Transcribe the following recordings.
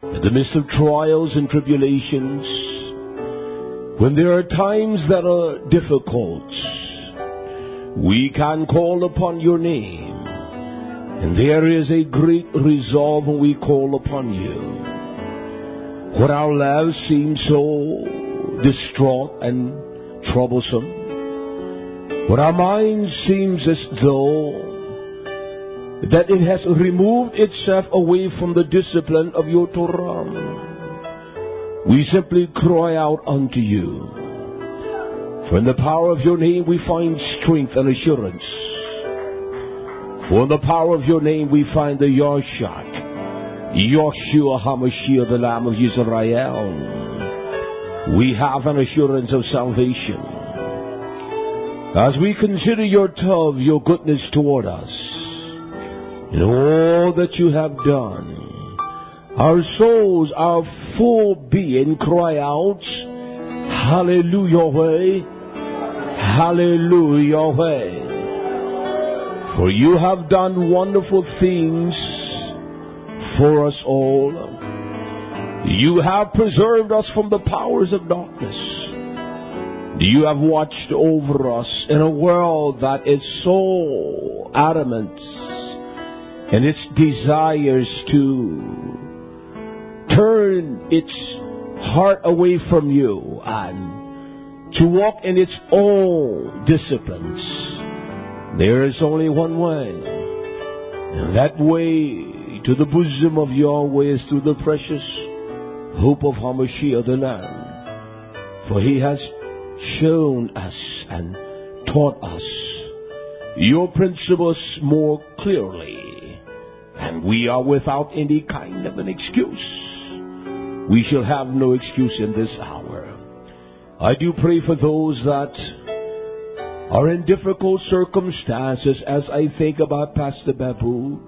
In the midst of trials and tribulations, when there are times that are difficult, we can call upon your name. And there is a great resolve when we call upon you. When our lives seem so distraught and troublesome, when our mind seems as though that it has removed itself away from the discipline of your Torah, we simply cry out unto you. For in the power of your name we find strength and assurance. For in the power of your name we find the Yahshua, Yahshua HaMashiach, the Lamb of Israel. We have an assurance of salvation. As we consider your tov, your goodness toward us, and all that you have done, our souls, our full being cry out, Hallelujah, Yahweh, Hallelujah, Yahweh. For you have done wonderful things for us all. You have preserved us from the powers of darkness. You have watched over us in a world that is so adamant in its desires to turn its heart away from you and to walk in its own disciplines. There is only one way, and that way to the bosom of Yahweh is through the precious hope of HaMashiach the Lamb. For he has shown us and taught us your principles more clearly, and we are without any kind of an excuse. We shall have no excuse in this hour. I do pray for those that are in difficult circumstances, as I think about Pastor Babu,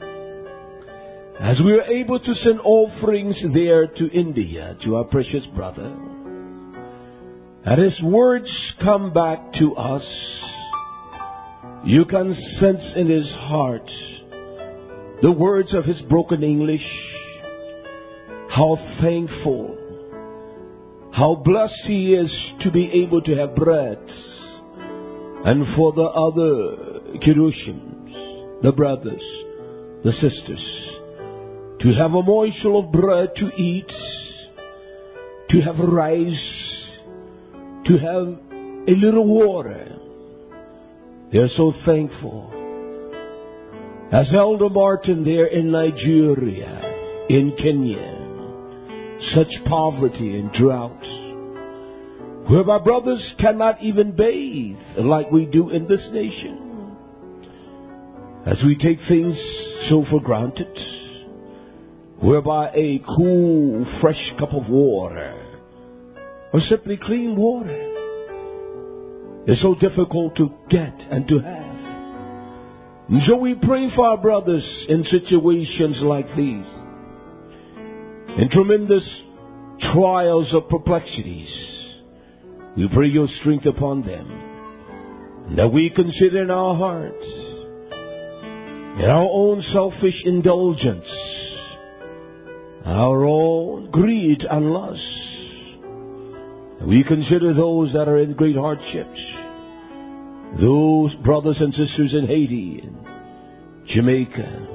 as we are able to send offerings there to India, to our precious brother, and his words come back to us. You can sense in his heart the words of his broken English, how thankful, how blessed he is to be able to have bread. And for the other Kirushins, the brothers, the sisters, to have a morsel of bread to eat, to have rice, to have a little water. They are so thankful. As Elder Martin there in Nigeria, in Kenya, such poverty and drought, where my brothers cannot even bathe like we do in this nation. As we take things so for granted, whereby a cool, fresh cup of water, or simply clean water, is so difficult to get and to have. And so we pray for our brothers in situations like these, in tremendous trials or perplexities. We pray your strength upon them, and that we consider in our hearts, in our own selfish indulgence, our own greed and lust, we consider those that are in great hardships, those brothers and sisters in Haiti and Jamaica,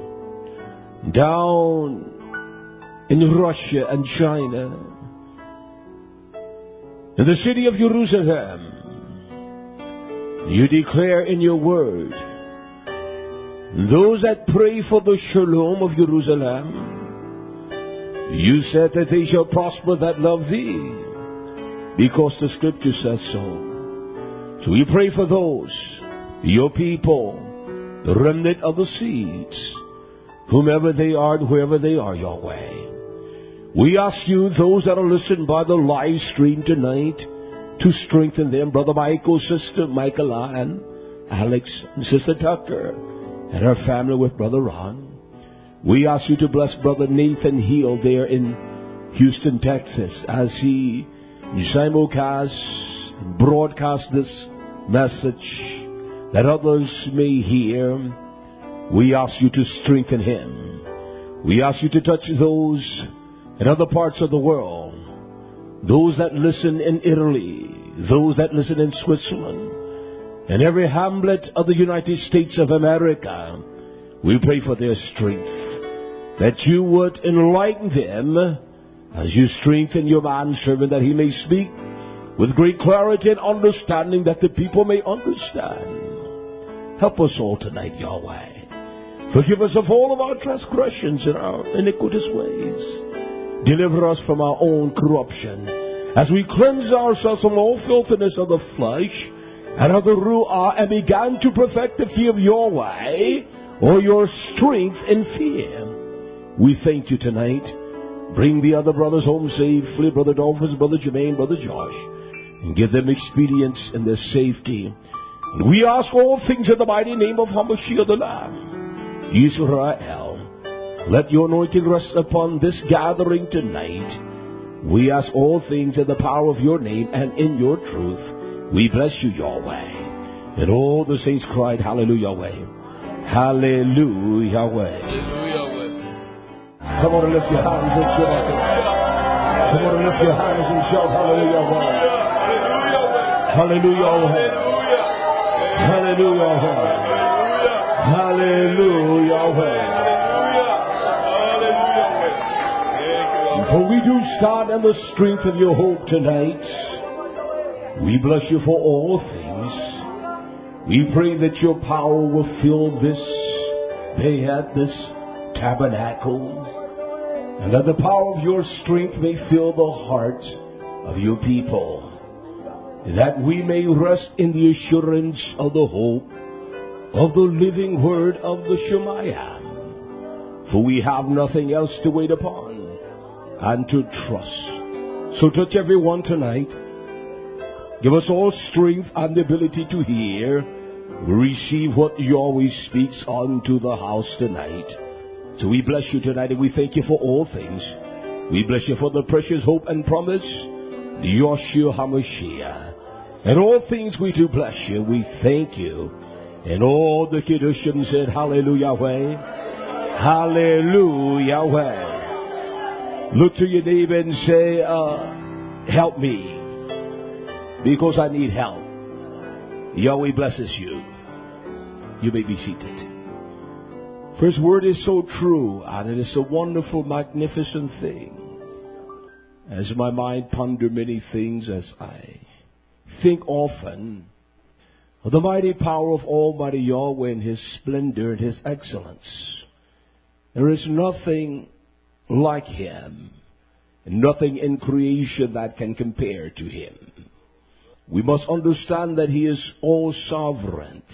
down in Russia and China, in the city of Jerusalem. You declare in your word, those that pray for the shalom of Jerusalem, you said that they shall prosper that love thee, because the scripture says so. So we pray for those, your people, the remnant of the seeds, whomever they are and wherever they are, Yahweh. We ask you, those that are listening by the live stream tonight, to strengthen them. Brother Michael, Sister Michaela, and Alex, and Sister Tucker, and her family with Brother Ron. We ask you to bless Brother Nathan Hill there in Houston, Texas, as he simulcast and broadcast this message that others may hear. We ask you to strengthen him. We ask you to touch those in other parts of the world, those that listen in Italy, those that listen in Switzerland, and every hamlet of the United States of America, we pray for their strength, that you would enlighten them as you strengthen your manservant, that he may speak with great clarity and understanding, that the people may understand. Help us all tonight, Yahweh. Forgive us of all of our transgressions and our iniquitous ways. Deliver us from our own corruption, as we cleanse ourselves from all filthiness of the flesh and of the ruah, and began to perfect the fear of Yahweh, or your strength in fear. We thank you tonight. Bring the other brothers home safely, Brother Dolphus, Brother Jermaine, Brother Josh, and give them expedience in their safety. And we ask all things in the mighty name of Hamashiach the Lamb, Israel. Let your anointing rest upon this gathering tonight. We ask all things in the power of your name and in your truth. We bless you, Yahweh. And all the saints cried, Hallelujah, Yahweh. Hallelujah, Yahweh. Come on and lift your hands and shout. Come on and lift your hands and shout, Hallelujah, Yahweh. Hallelujah, Yahweh. Hallelujah, Yahweh. Hallelujah, Yahweh. For we do stand in the strength of your hope tonight. We bless you for all things. We pray that your power will fill this bayat, this tabernacle, and that the power of your strength may fill the heart of your people, that we may rest in the assurance of the hope of the living word of the Shemaiah. For we have nothing else to wait upon and to trust. So touch everyone tonight. Give us all strength and the ability to hear. We receive what Yahweh speaks unto the house tonight. So we bless you tonight, and we thank you for all things. We bless you for the precious hope and promise, Yahshua HaMashiach. And all things we do bless you. We thank you. And all the Kiddushim said, Hallelujah, Yahweh. Hallelujah, Yahweh. Look to your neighbor and say, help me, because I need help. Yahweh blesses you. You may be seated. For His word is so true, and it is a wonderful, magnificent thing. As my mind ponder many things, as I think often of the mighty power of Almighty Yahweh and His splendor and His excellence. There is nothing like Him, and nothing in creation that can compare to Him. We must understand that He is all sovereign.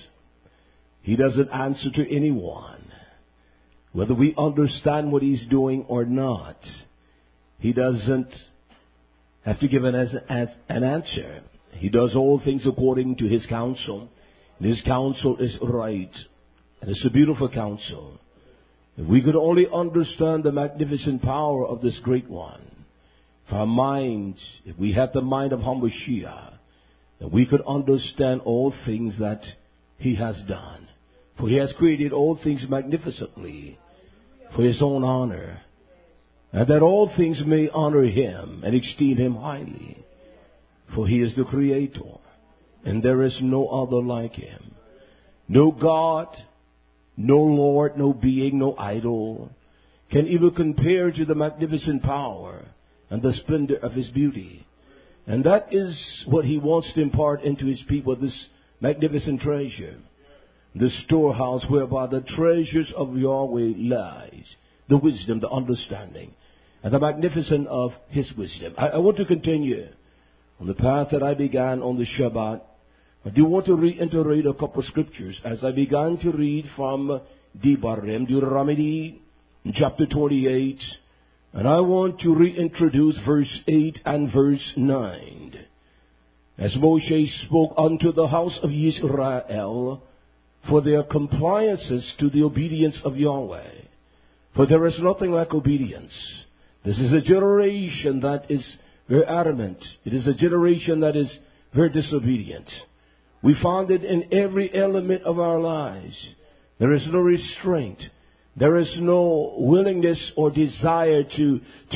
He doesn't answer to anyone. Whether we understand what He's doing or not, He doesn't have to give an answer. He does all things according to His counsel. And His counsel is right. And it's a beautiful counsel. If we could only understand the magnificent power of this great one, if our minds, if we had the mind of Hamashiach, that we could understand all things that He has done. For He has created all things magnificently for His own honor, and that all things may honor Him and esteem Him highly. For He is the Creator, and there is no other like Him. No God, no Lord, no being, no idol can even compare to the magnificent power and the splendor of His beauty. And that is what He wants to impart into His people, this magnificent treasure, the storehouse whereby the treasures of Yahweh lies, the wisdom, the understanding, and the magnificence of His wisdom. I want to continue on the path that I began on the Shabbat. I do want to reiterate a couple of scriptures as I began to read from Devarim, Deuteronomy chapter 28. And I want to reintroduce verse 8 and verse 9. As Moshe spoke unto the house of Israel for their compliances to the obedience of Yahweh. For there is nothing like obedience. This is a generation that is very adamant. It is a generation that is very disobedient. We find it in every element of our lives. There is no restraint. There is no willingness or desire to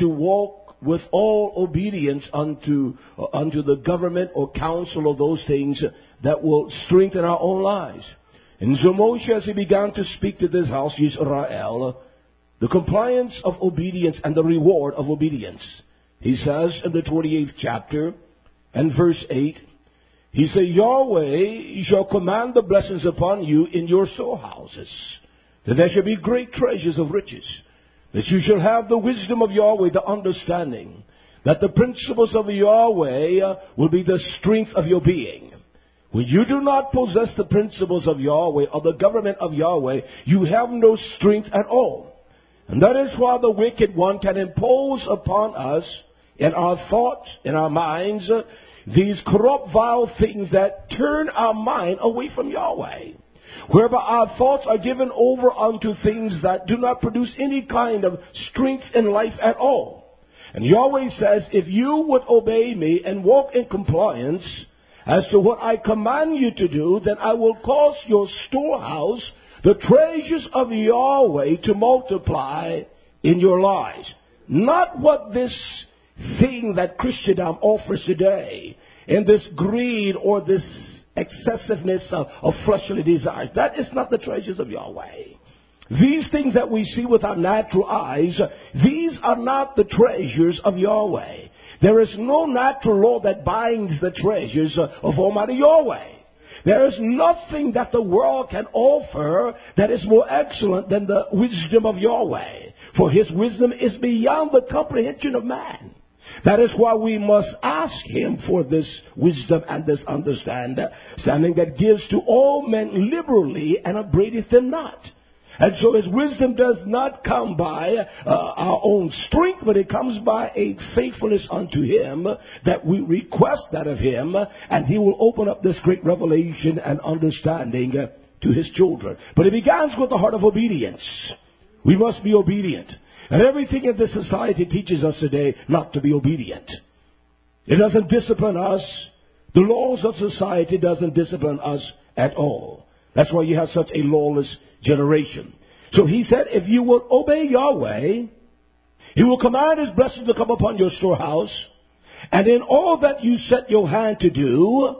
walk with all obedience unto the government or counsel of those things that will strengthen our own lives. And so Moshe, as he began to speak to this house, Israel, the compliance of obedience and the reward of obedience. He says in the 28th chapter and verse 8, he said, Yahweh shall command the blessings upon you in your storehouses, that there shall be great treasures of riches, that you shall have the wisdom of Yahweh, the understanding, that the principles of Yahweh will be the strength of your being. When you do not possess the principles of Yahweh or the government of Yahweh, you have no strength at all. And that is why the wicked one can impose upon us in our thoughts, in our minds, these corrupt, vile things that turn our mind away from Yahweh. Whereby our thoughts are given over unto things that do not produce any kind of strength in life at all. And Yahweh says, if you would obey me and walk in compliance as to what I command you to do, then I will cause your storehouse, the treasures of Yahweh, to multiply in your lives. Not what this thing that Christendom offers today, in this greed or this excessiveness of fleshly desires. That is not the treasures of Yahweh. These things that we see with our natural eyes, these are not the treasures of Yahweh. There is no natural law that binds the treasures of Almighty Yahweh. There is nothing that the world can offer that is more excellent than the wisdom of Yahweh. For His wisdom is beyond the comprehension of man. That is why we must ask Him for this wisdom and this understanding that gives to all men liberally and upbraideth them not. And so His wisdom does not come by our own strength, but it comes by a faithfulness unto Him, that we request that of Him, and He will open up this great revelation and understanding to His children. But it begins with the heart of obedience. We must be obedient. And everything in this society teaches us today not to be obedient. It doesn't discipline us. The laws of society doesn't discipline us at all. That's why you have such a lawless generation. So He said, if you will obey Yahweh, He will command His blessings to come upon your storehouse. And in all that you set your hand to do,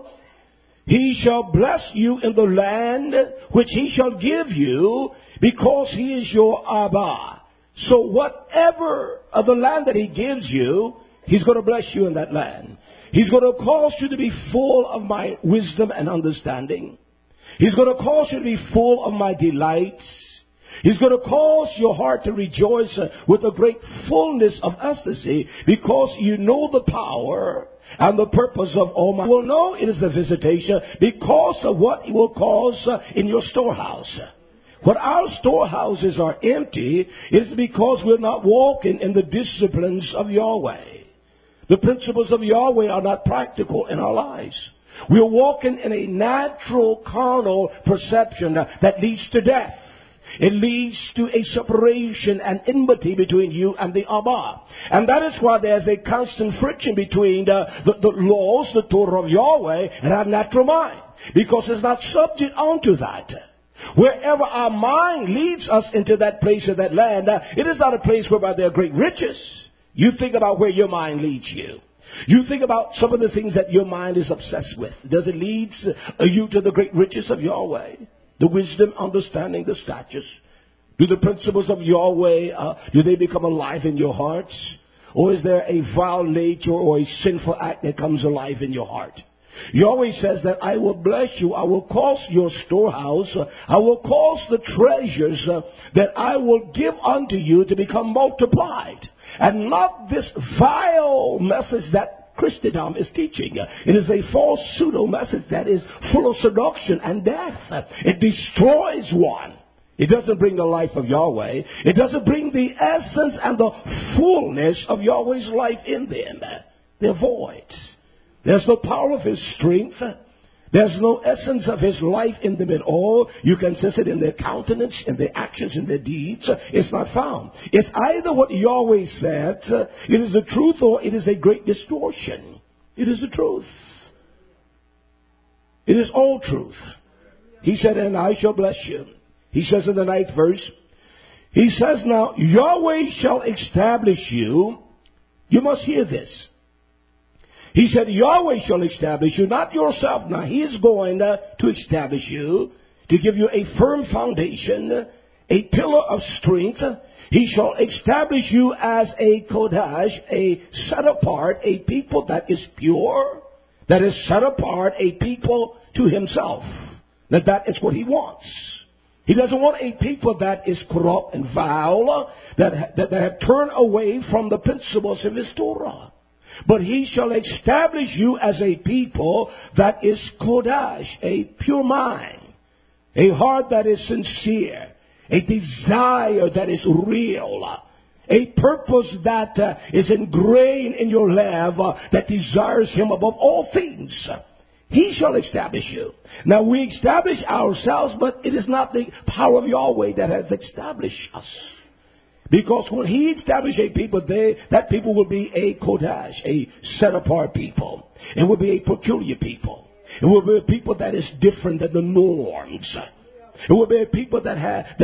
He shall bless you in the land which He shall give you, because He is your Abba. So whatever of the land that He gives you, He's going to bless you in that land. He's going to cause you to be full of my wisdom and understanding. He's going to cause you to be full of my delights. He's going to cause your heart to rejoice with a great fullness of ecstasy, because you know the power and the purpose of Almighty. You will know it is a visitation because of what He will cause in your storehouse. When our storehouses are empty, it is because we're not walking in the disciplines of Yahweh. The principles of Yahweh are not practical in our lives. We're walking in a natural, carnal perception that leads to death. It leads to a separation and enmity between you and the Abba. And that is why there's a constant friction between the laws, the Torah of Yahweh, and our natural mind, because it's not subject unto that. Wherever our mind leads us into that place or that land, it is not a place whereby there are great riches. You think about where your mind leads you. You think about some of the things that your mind is obsessed with. Does it lead you to the great riches of Yahweh? The wisdom, understanding, the statutes? Do the principles of Yahweh, do they become alive in your hearts? Or is there a vile nature or a sinful act that comes alive in your heart? Yahweh says that I will bless you. I will cause your storehouse. I will cause the treasures that I will give unto you to become multiplied. And not this vile message that Christendom is teaching. It is a false pseudo message that is full of seduction and death. It destroys one. It doesn't bring the life of Yahweh. It doesn't bring the essence and the fullness of Yahweh's life in them. They're void. There's no power of His strength. There's no essence of His life in them at all. You can sense it in their countenance, in their actions, in their deeds. It's not found. It's either what Yahweh said, it is the truth, or it is a great distortion. It is the truth. It is all truth. He said, and I shall bless you. He says in the 9th verse, He says now, Yahweh shall establish you. You must hear this. He said, Yahweh shall establish you, not yourself. Now, he is going to establish you, to give you a firm foundation, a pillar of strength. He shall establish you as a Kodash, a set apart, a people that is pure, that is set apart, a people to himself. Now, that is what he wants. He doesn't want a people that is corrupt and vile, that have turned away from the principles of his Torah. But he shall establish you as a people that is Kodash, a pure mind, a heart that is sincere, a desire that is real, a purpose that is ingrained in your life, that desires him above all things. He shall establish you. Now, we establish ourselves, but it is not the power of Yahweh that has established us. Because when he established a people, that people will be a Kodash, a set-apart people. It will be a peculiar people. It will be a people that is different than the norms. It will be a people that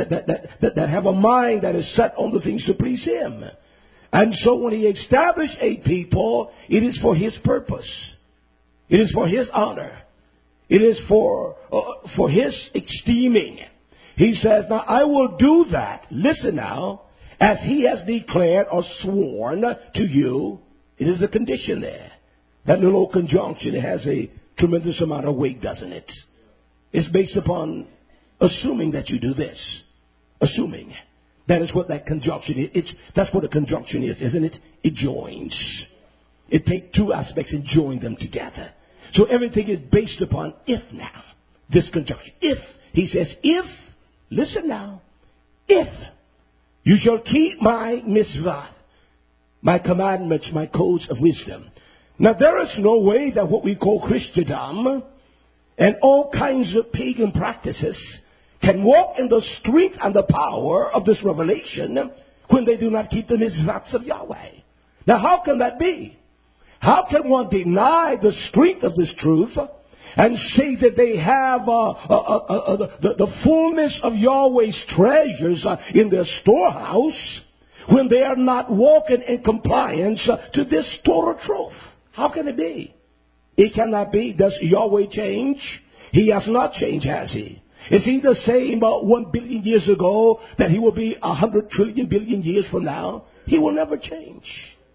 have a mind that is set on the things to please him. And so when he established a people, it is for his purpose. It is for his honor. It is for his esteeming. He says, now I will do that. Listen now. As he has declared or sworn to you, it is a condition there. That little conjunction, it has a tremendous amount of weight, doesn't it? It's based upon assuming that you do this. Assuming. That is what that conjunction is. That's what a conjunction is, isn't it? It joins. It takes two aspects and join them together. So everything is based upon if now. This conjunction. If. He says, if. Listen now. If. You shall keep my mitzvah, my commandments, my codes of wisdom. Now, there is no way that what we call Christendom and all kinds of pagan practices can walk in the strength and the power of this revelation when they do not keep the mitzvahs of Yahweh. Now, how can that be? How can one deny the strength of this truth and say that they have the fullness of Yahweh's treasures in their storehouse when they are not walking in compliance to this Torah truth? How can it be? It cannot be. Does Yahweh change? He has not changed, has he? Is he the same 1 billion years ago that he will be 100 trillion billion years from now? He will never change.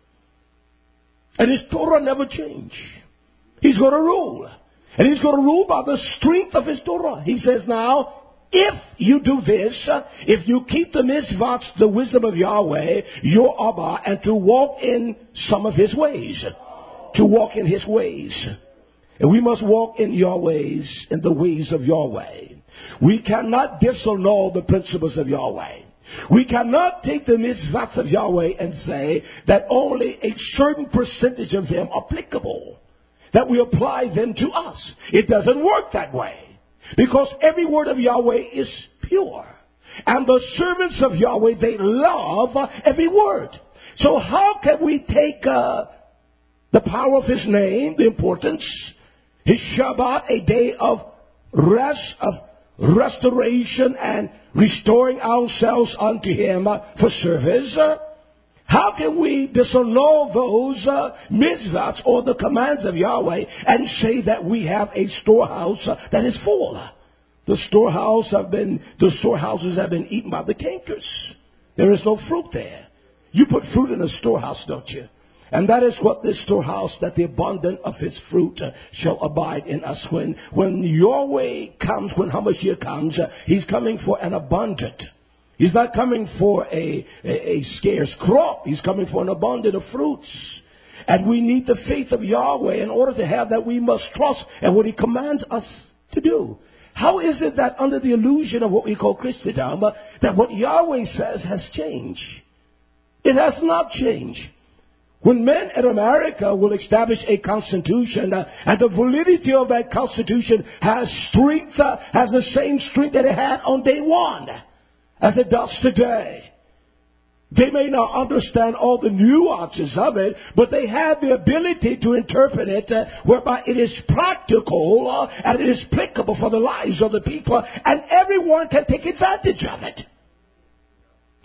And his Torah never change. He's going to rule. And he's going to rule by the strength of his Torah. He says now, if you do this, if you keep the mitzvahs, the wisdom of Yahweh, your Abba, and to walk in some of his ways. To walk in his ways. And we must walk in Yahweh's, in the ways of Yahweh. We cannot disannul the principles of Yahweh. We cannot take the mitzvahs of Yahweh and say that only a certain percentage of them are applicable. That we apply them to us. It doesn't work that way. Because every word of Yahweh is pure. And the servants of Yahweh, they love every word. So how can we take the power of his name, the importance, his Shabbat, a day of rest, of restoration and restoring ourselves unto him for service? How can we disannul those mitzvahs or the commands of Yahweh and say that we have a storehouse that is full? The storehouses have been eaten by the cankers. There is no fruit there. You put fruit in a storehouse, don't you? And that is what this storehouse, that the abundance of his fruit shall abide in us. When Yahweh comes, when Hamashiach comes, he's coming for an abundant. He's not coming for a scarce crop. He's coming for an abundance of fruits. And we need the faith of Yahweh. In order to have that, we must trust in what he commands us to do. How is it that under the illusion of what we call Christendom, that what Yahweh says has changed? It has not changed. When men in America will establish a constitution, and the validity of that constitution has strength, has the same strength that it had on day one, as it does today. They may not understand all the nuances of it, but they have the ability to interpret it whereby it is practical and it is applicable for the lives of the people, and everyone can take advantage of it.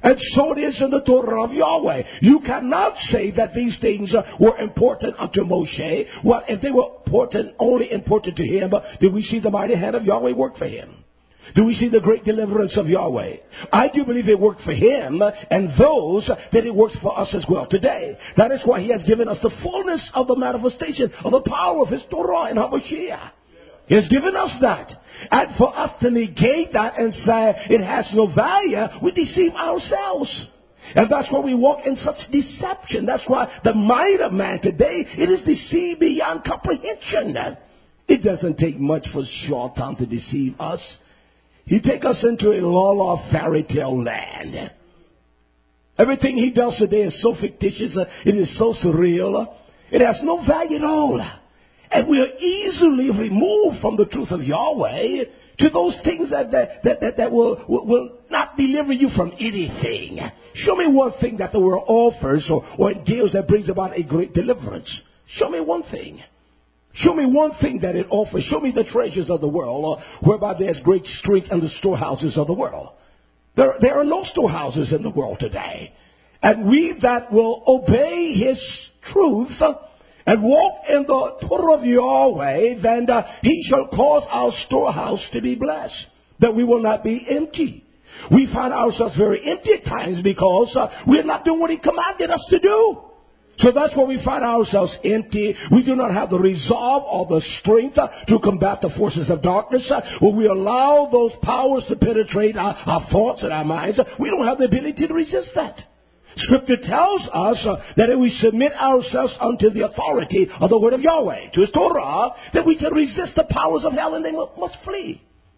And so it is in the Torah of Yahweh. You cannot say that these things were important unto Moshe. Well, if they were only important to him, did we see the mighty hand of Yahweh work for him? Do we see the great deliverance of Yahweh? I do believe it worked for him and those that it works for us as well today. That is why he has given us the fullness of the manifestation of the power of his Torah and HaMashiach. He has given us that. And for us to negate that and say it has no value, we deceive ourselves. And that's why we walk in such deception. That's why the mind of man today, it is deceived beyond comprehension. It doesn't take much for Shaitan to deceive us. He takes us into a la-la fairy tale land. Everything he does today is so fictitious. It is so surreal. It has no value at all. And we are easily removed from the truth of Yahweh to those things that will not deliver you from anything. Show me one thing that the world offers or gives that brings about a great deliverance. Show me one thing. Show me one thing that it offers. Show me the treasures of the world whereby there's great strength in the storehouses of the world. There are no storehouses in the world today. And we that will obey his truth and walk in the Torah of Yahweh, then he shall cause our storehouse to be blessed, that we will not be empty. We find ourselves very empty at times because we're not doing what he commanded us to do. So that's why we find ourselves empty. We do not have the resolve or the strength to combat the forces of darkness. When we allow those powers to penetrate our thoughts and our minds, we don't have the ability to resist that. Scripture tells us that if we submit ourselves unto the authority of the word of Yahweh, to his Torah, that we can resist the powers of hell and they must flee.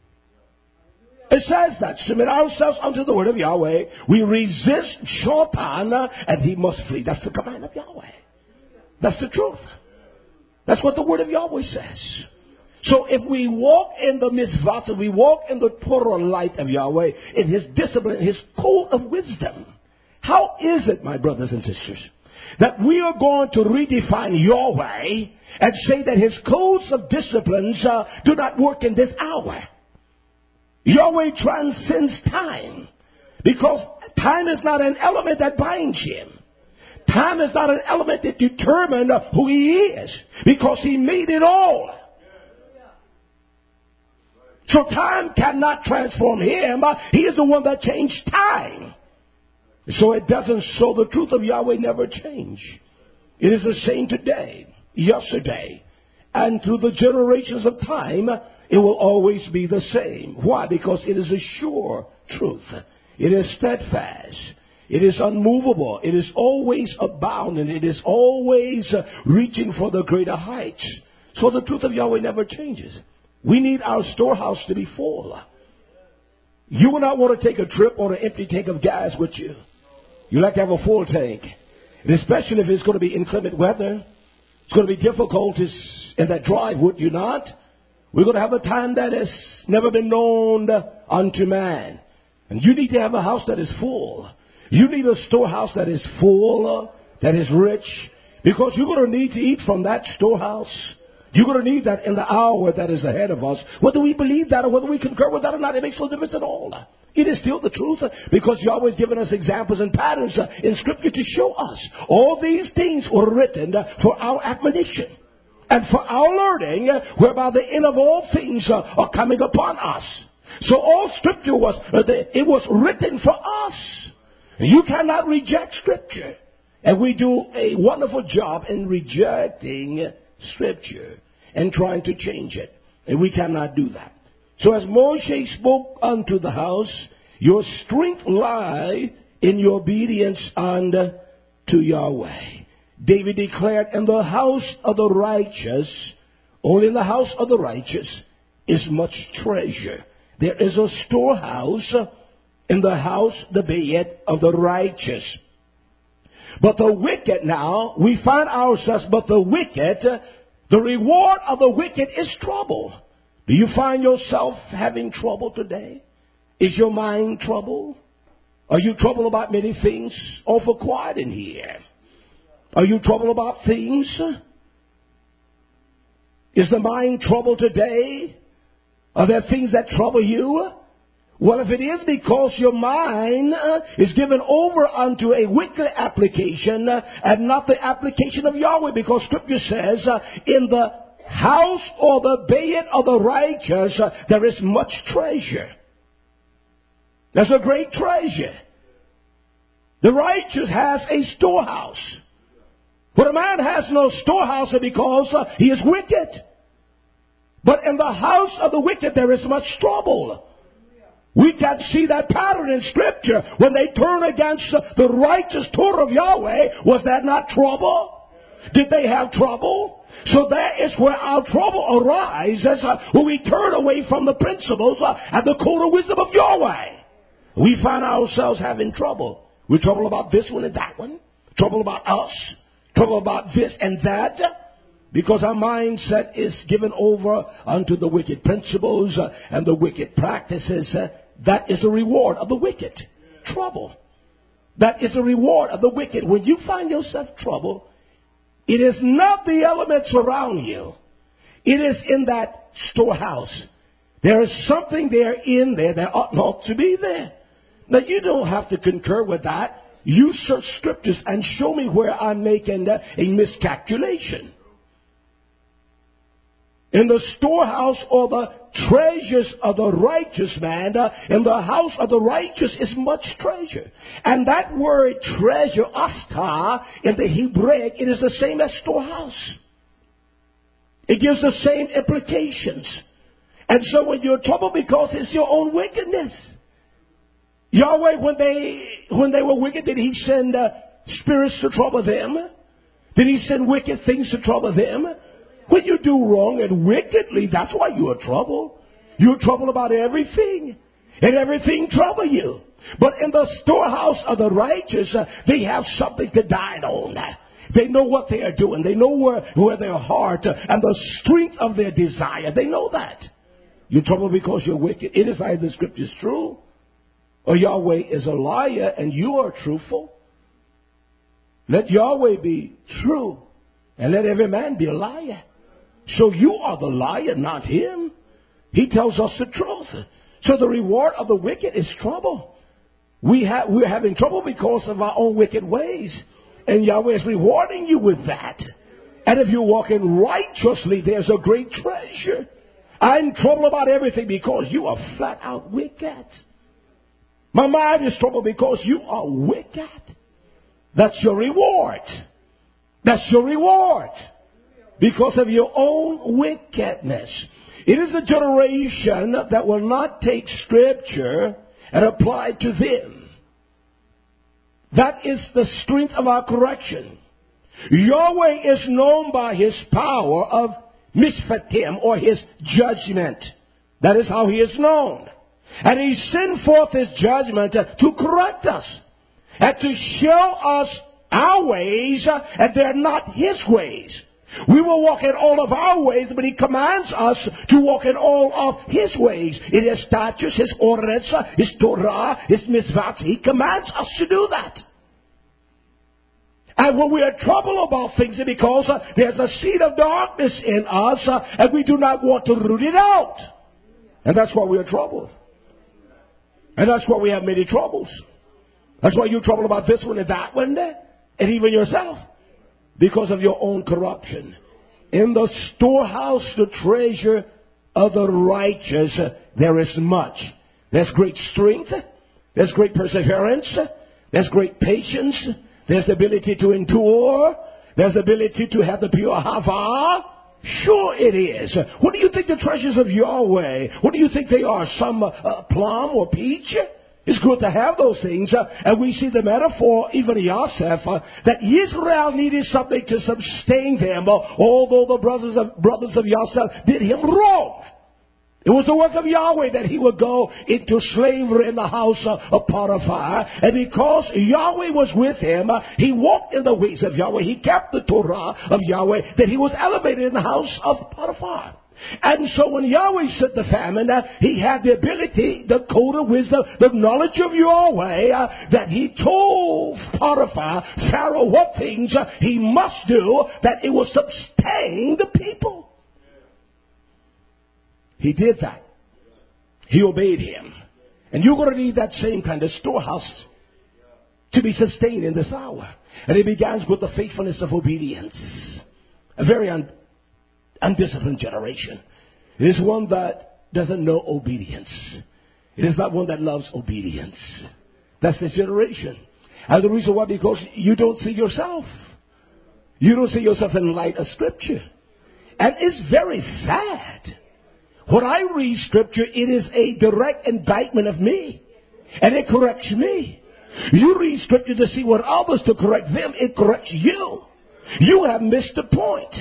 It says that, submit ourselves unto the word of Yahweh, we resist Shaitan and he must flee. That's the command of Yahweh. That's the truth. That's what the word of Yahweh says. So if we walk in the mitzvah, if we walk in the Torah light of Yahweh, in his discipline, his code of wisdom, how is it, my brothers and sisters, that we are going to redefine Yahweh and say that his codes of disciplines do not work in this hour? Yahweh transcends time because time is not an element that binds him. Time is not an element that determines who he is because he made it all. So time cannot transform him. He is the one that changed time. So it doesn't, so the truth of Yahweh never changed. It is the same today, yesterday, and through the generations of time, it will always be the same. Why? Because it is a sure truth. It is steadfast. It is unmovable. It is always abounding. It is always reaching for the greater heights. So the truth of Yahweh never changes. We need our storehouse to be full. You will not want to take a trip on an empty tank of gas with you. You like to have a full tank. And especially if it's going to be inclement weather. It's going to be difficult in that drive, would you not? We're going to have a time that has never been known unto man. And you need to have a house that is full. You need a storehouse that is full, that is rich. Because you're going to need to eat from that storehouse. You're going to need that in the hour that is ahead of us. Whether we believe that or whether we concur with that or not, it makes no difference at all. It is still the truth because Yahweh has given us examples and patterns in Scripture to show us. All these things were written for our admonition and for our learning, whereby the end of all things are coming upon us. So all Scripture was written for us. You cannot reject Scripture. And we do a wonderful job in rejecting Scripture and trying to change it. And we cannot do that. So as Moshe spoke unto the house, your strength lies in your obedience unto Yahweh. David declared, in the house of the righteous, only in the house of the righteous is much treasure. There is a storehouse in the house, the bed of the righteous. But the wicked now, we find ourselves, but the wicked, the reward of the wicked is trouble. Do you find yourself having trouble today? Is your mind troubled? Are you troubled about many things? Awful quiet in here. Are you troubled about things? Is the mind troubled today? Are there things that trouble you? Well, if it is because your mind is given over unto a wicked application and not the application of Yahweh, because Scripture says, in the house or the bed of the righteous, there is much treasure. There's a great treasure. The righteous has a storehouse. But a man has no storehouse because he is wicked. But in the house of the wicked there is much trouble. We can see that pattern in Scripture. When they turn against the righteous Torah of Yahweh, was that not trouble? Did they have trouble? So that is where our trouble arises, when we turn away from the principles and the code of wisdom of Yahweh. We find ourselves having trouble. We're trouble about this one and that one. Trouble about us. Trouble about this and that. Because our mindset is given over unto the wicked principles and the wicked practices. That is the reward of the wicked. Trouble. That is the reward of the wicked. When you find yourself trouble, it is not the elements around you. It is in that storehouse. There is something there in there that ought not to be there. Now, you don't have to concur with that. You search Scriptures and show me where I'm making a miscalculation. In the storehouse or the treasures of the righteous man, in the house of the righteous is much treasure. And that word treasure, asta, in the Hebraic, it is the same as storehouse. It gives the same implications. And so when you're troubled because it's your own wickedness. Yahweh, when they were wicked, did he send spirits to trouble them? Did he send wicked things to trouble them? When you do wrong and wickedly, that's why you're troubled. You're troubled about everything. And everything trouble you. But in the storehouse of the righteous, they have something to dine on. They know what they are doing. They know where their heart and the strength of their desire. They know that. You're troubled because you're wicked. It is either the Scripture is true or Yahweh is a liar and you are truthful. Let Yahweh be true and let every man be a liar. So you are the liar, not him. He tells us the truth. So the reward of the wicked is trouble. We're having trouble because of our own wicked ways. And Yahweh is rewarding you with that. And if you're walking righteously, there's a great treasure. I'm troubled about everything because you are flat out wicked. My mind is troubled because you are wicked. That's your reward. That's your reward. Because of your own wickedness. It is a generation that will not take Scripture and apply it to them. That is the strength of our correction. Yahweh is known by his power of mishpatim, or his judgment. That is how he is known. And he sent forth his judgment to correct us and to show us our ways, and they're not his ways. We will walk in all of our ways, but he commands us to walk in all of his ways. In his statutes, his ordinance, his Torah, his mitzvahs. He commands us to do that. And when we are troubled about things, it's because there's a seed of darkness in us, and we do not want to root it out. And that's why we are troubled. And that's why we have many troubles. That's why you're troubled about this one and that one, and even yourself. Because of your own corruption. In the storehouse, the treasure of the righteous, there is much. There's great strength. There's great perseverance. There's great patience. There's the ability to endure. There's the ability to have the pure hava. Sure it is. What do you think the treasures of Yahweh, what do you think they are? Some plum or peach? It's good to have those things. And we see the metaphor, even Yosef, that Israel needed something to sustain them, although the brothers of Yosef did him wrong. It was the work of Yahweh that he would go into slavery in the house of Potiphar. And because Yahweh was with him, he walked in the ways of Yahweh. He kept the Torah of Yahweh, that he was elevated in the house of Potiphar. And so when Yahweh sent the famine, he had the ability, the code of wisdom, the knowledge of Yahweh, that he told Potiphar, Pharaoh, what things he must do, that it will sustain the people. He did that. He obeyed him. And you're going to need that same kind of storehouse to be sustained in this hour. And it begins with the faithfulness of obedience. A very undisciplined generation. It is one that doesn't know obedience. It is not one that loves obedience. That's this generation. And the reason why, because you don't see yourself. You don't see yourself in light of Scripture. And it's very sad. When I read Scripture, it is a direct indictment of me. And it corrects me. You read Scripture to see what others to correct them. It corrects you. You have missed the point.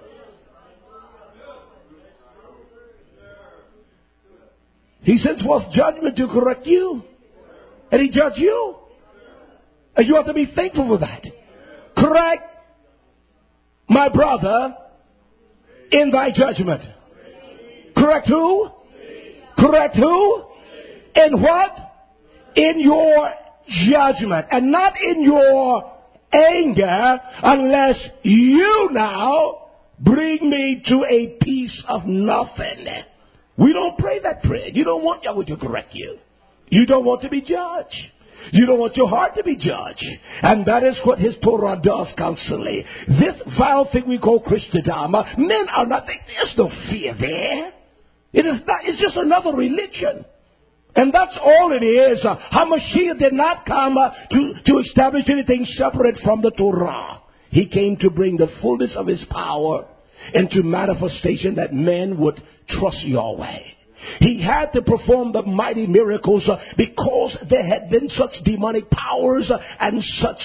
He sends forth judgment to correct you. And he judged you. And you have to be thankful for that. Correct my brother in thy judgment. Correct who? Correct who? In what? In your judgment. And not in your anger, unless you now bring me to a piece of nothing. We don't pray that prayer. You don't want Yahweh to correct you. You don't want to be judged. You don't want your heart to be judged. And that is what his Torah does constantly. This vile thing we call Christendom, men are not, there's no fear there. It is not, it's just another religion. And that's all it is. HaMashiach did not come to establish anything separate from the Torah. He came to bring the fullness of his power into manifestation that men would trust Yahweh. He had to perform the mighty miracles because there had been such demonic powers and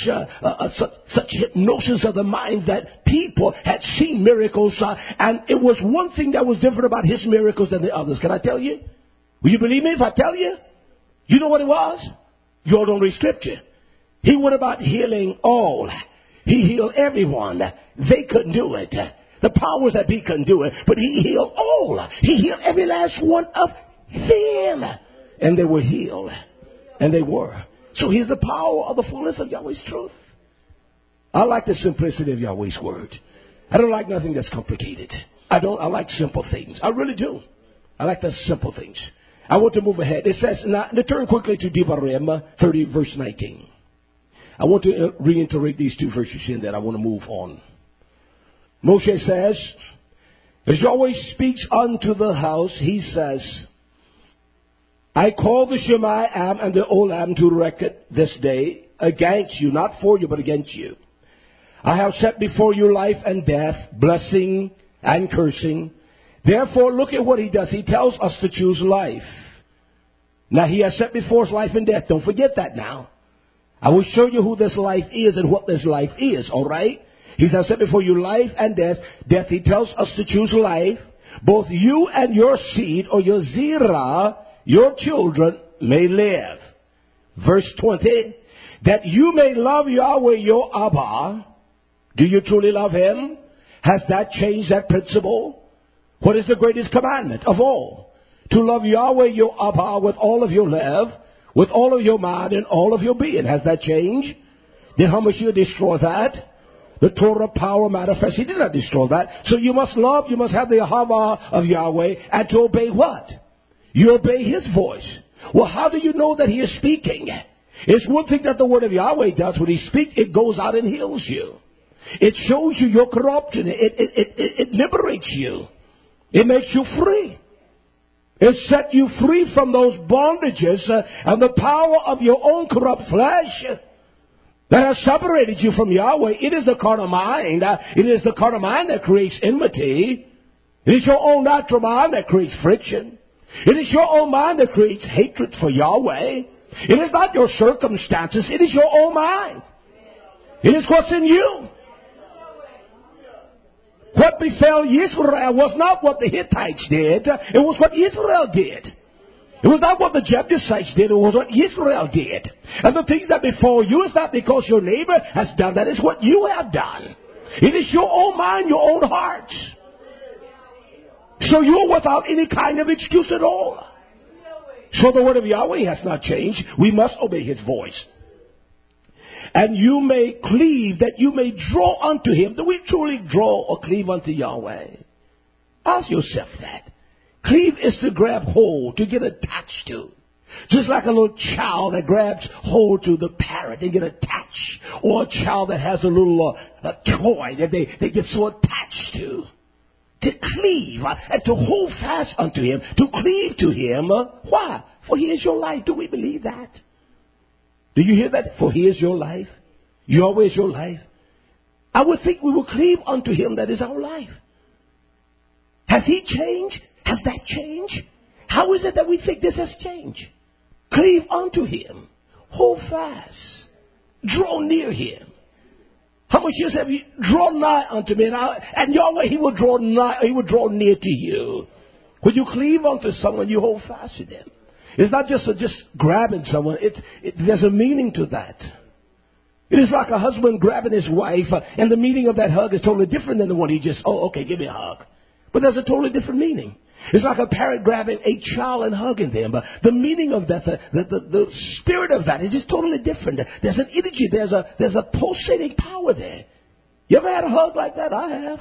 such hypnosis of the minds that people had seen miracles. And it was one thing that was different about his miracles than the others. Can I tell you? Will you believe me if I tell you? You know what it was? You all don't read Scripture. He went about healing all. He healed everyone. They couldn't do it. The powers that be couldn't do it. But he healed all. He healed every last one of them. And they were healed. And they were. So here's the power of the fullness of Yahweh's truth. I like the simplicity of Yahweh's word. I don't like nothing that's complicated. I like simple things. I really do. I like the simple things. I want to move ahead. It says, now turn quickly to Devarim 30 verse 19. I want to reiterate these two verses in that I want to move on. Moshe says, as Yahweh speaks unto the house, he says, I call the Shemayim and the Olam to record this day against you, not for you, but against you. I have set before you life and death, blessing and cursing. Therefore, look at what he does. He tells us to choose life. Now, he has set before us life and death. Don't forget that now. I will show you who this life is and what this life is, all right? He has set before you life and death. Death, he tells us to choose life. Both you and your seed, or your zirah, your children, may live. Verse 20, that you may love Yahweh your Abba. Do you truly love him? Has that changed that principle? What is the greatest commandment of all? To love Yahweh your Abba with all of your love, with all of your mind and all of your being. Has that changed? Did HaMashiach destroy that? The Torah power manifest. He did not destroy that. So you must love, you must have the Ahava of Yahweh, and to obey what? You obey his voice. Well, how do you know that he is speaking? It's one thing that the word of Yahweh does. When he speaks, it goes out and heals you. It shows you your corruption. It liberates you. It makes you free. It set you free from those bondages and the power of your own corrupt flesh that has separated you from Yahweh. It is the carnal mind. It is the carnal mind that creates enmity. It is your own natural mind that creates friction. It is your own mind that creates hatred for Yahweh. It is not your circumstances. It is your own mind. It is what's in you. What befell Israel was not what the Hittites did. It was what Israel did. It was not what the Jebusites did. It was what Israel did. And the things that befall you is not because your neighbor has done that. It's what you have done. It is your own mind, your own heart. So you're without any kind of excuse at all. So the word of Yahweh has not changed. We must obey his voice. And you may cleave, that you may draw unto him. Do we truly draw or cleave unto Yahweh? Ask yourself that. Cleave is to grab hold, to get attached to. Just like a little child that grabs hold to the parrot, they get attached. Or a child that has a little toy that they get so attached to. To cleave and to hold fast unto him, to cleave to him. Why? For he is your life. Do we believe that? Do you hear that? For he is your life. Yahweh is your life. I would think we will cleave unto him that is our life. Has he changed? Has that changed? How is it that we think this has changed? Cleave unto him. Hold fast. Draw near him. How much years have you drawn nigh unto me? And Yahweh, he will draw nigh, he will draw near to you. When you cleave unto someone, you hold fast to them. It's not just grabbing someone. There's a meaning to that. It is like a husband grabbing his wife, and the meaning of that hug is totally different than the one he just, okay, give me a hug. But there's a totally different meaning. It's like a parent grabbing a child and hugging them. The meaning of that, the spirit of that is just totally different. There's an energy, there's a pulsating power there. You ever had a hug like that? I have.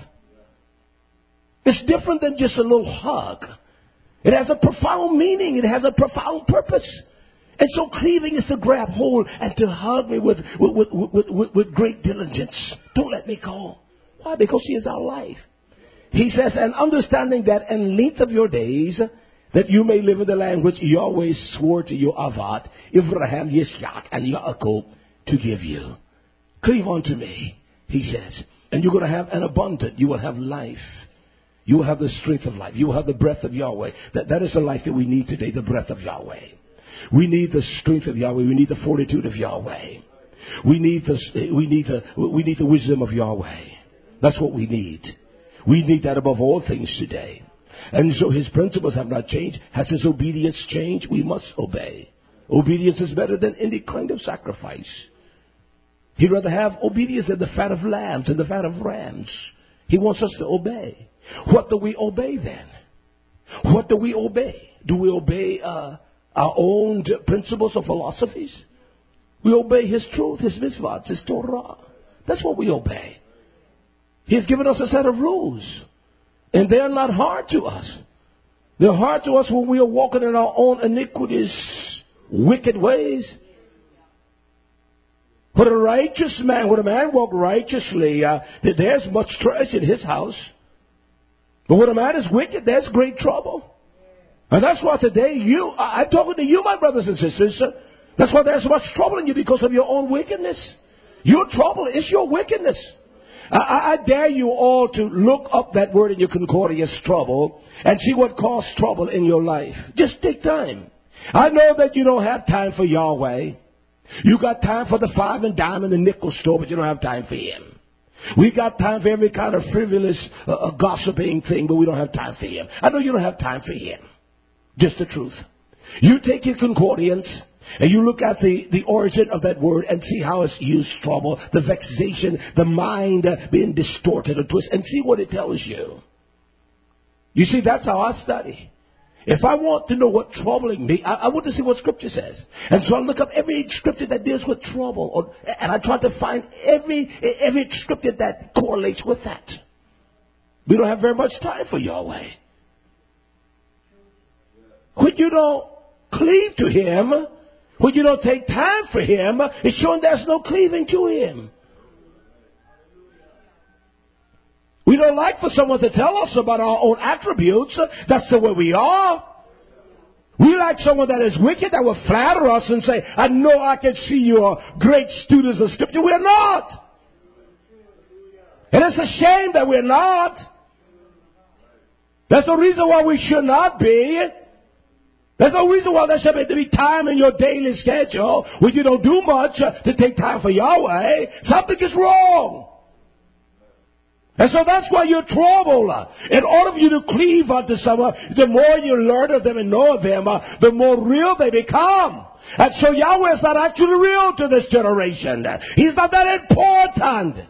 It's different than just a little hug. It has a profound meaning. It has a profound purpose. And so cleaving is to grab hold and to hug me with great diligence. Don't let me go. Why? Because he is our life. He says, and understanding that in length of your days, that you may live in the land which Yahweh swore to your Avat, Abraham, Yitzchak, and Yaakov to give you. Cleave unto me, he says, and you're going to have an abundant, you will have life. You will have the strength of life. You will have the breath of Yahweh. That is the life that we need today, the breath of Yahweh. We need the strength of Yahweh. We need the fortitude of Yahweh. We need the wisdom of Yahweh. That's what we need. We need that above all things today. And so his principles have not changed. Has his obedience changed? We must obey. Obedience is better than any kind of sacrifice. He'd rather have obedience than the fat of lambs and the fat of rams. He wants us to obey. What do we obey then? What do we obey? Do we obey our own principles or philosophies? We obey his truth, his mitzvot, his Torah. That's what we obey. He has given us a set of rules. And they are not hard to us. They're hard to us when we are walking in our own iniquitous, wicked ways. When a man walk righteously, there's much treasure in his house. But when a man is wicked, there's great trouble. And that's why today I'm talking to you, my brothers and sisters. That's why there's so much trouble in you, because of your own wickedness. Your trouble is your wickedness. I dare you all to look up that word in your concordance, trouble, and see what caused trouble in your life. Just take time. I know that you don't have time for Yahweh. You got time for the 5 and dime and the nickel store, but you don't have time for him. We got time for every kind of frivolous gossiping thing, but we don't have time for him. I know you don't have time for him. Just the truth. You take your concordance and you look at the origin of that word and see how it's used, trouble, the vexation, the mind being distorted or twisted, and see what it tells you. You see, that's how I study. If I want to know what troubling me, I want to see what Scripture says. And so I look up every Scripture that deals with trouble, and I try to find every Scripture that correlates with that. We don't have very much time for Yahweh. When you don't cleave to him, when you don't take time for him, it's showing there's no cleaving to him. We don't like for someone to tell us about our own attributes. That's the way we are. We like someone that is wicked, that will flatter us and say, I know I can see you are great students of Scripture. We're not. And it's a shame that we're not. That's the reason why we should not be. There's no reason why there should be time in your daily schedule when you don't do much to take time for Yahweh. Something is wrong. And so that's why you're troubled. In order for you to cleave unto someone, the more you learn of them and know of them, the more real they become. And so Yahweh is not actually real to this generation. He's not that important.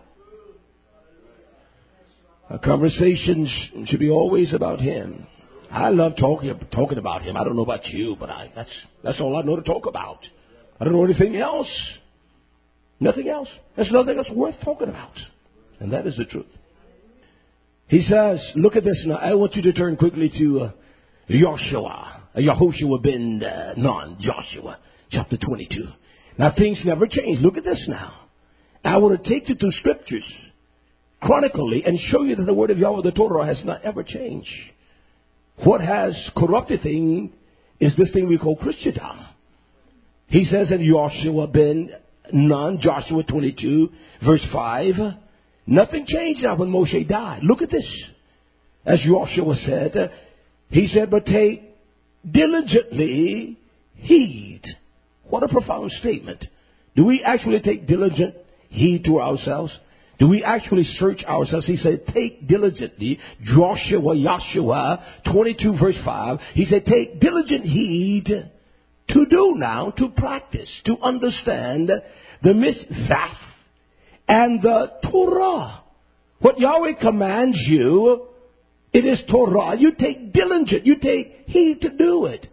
Our conversations should be always about him. I love talking about him. I don't know about you, but that's all I know to talk about. I don't know anything else. Nothing else. There's nothing else worth talking about. And that is the truth. He says, look at this now. I want you to turn quickly to Joshua. Yahushua ben Nun, Joshua, chapter 22. Now, things never change. Look at this now. I want to take you to scriptures chronically and show you that the word of Yahweh, the Torah, has not ever changed. What has corrupted thing is this thing we call Christendom. He says in Joshua ben Nun, Joshua 22, verse 5, nothing changed now when Moshe died. Look at this. As Joshua said, he said, but take diligently heed. What a profound statement. Do we actually take diligent heed to ourselves? Do we actually search ourselves? He said, take diligently, Joshua 22 verse 5. He said, take diligent heed to do now, to practice, to understand the mitzvah and the Torah. What Yahweh commands you, it is Torah. You take diligent, you take heed to do it.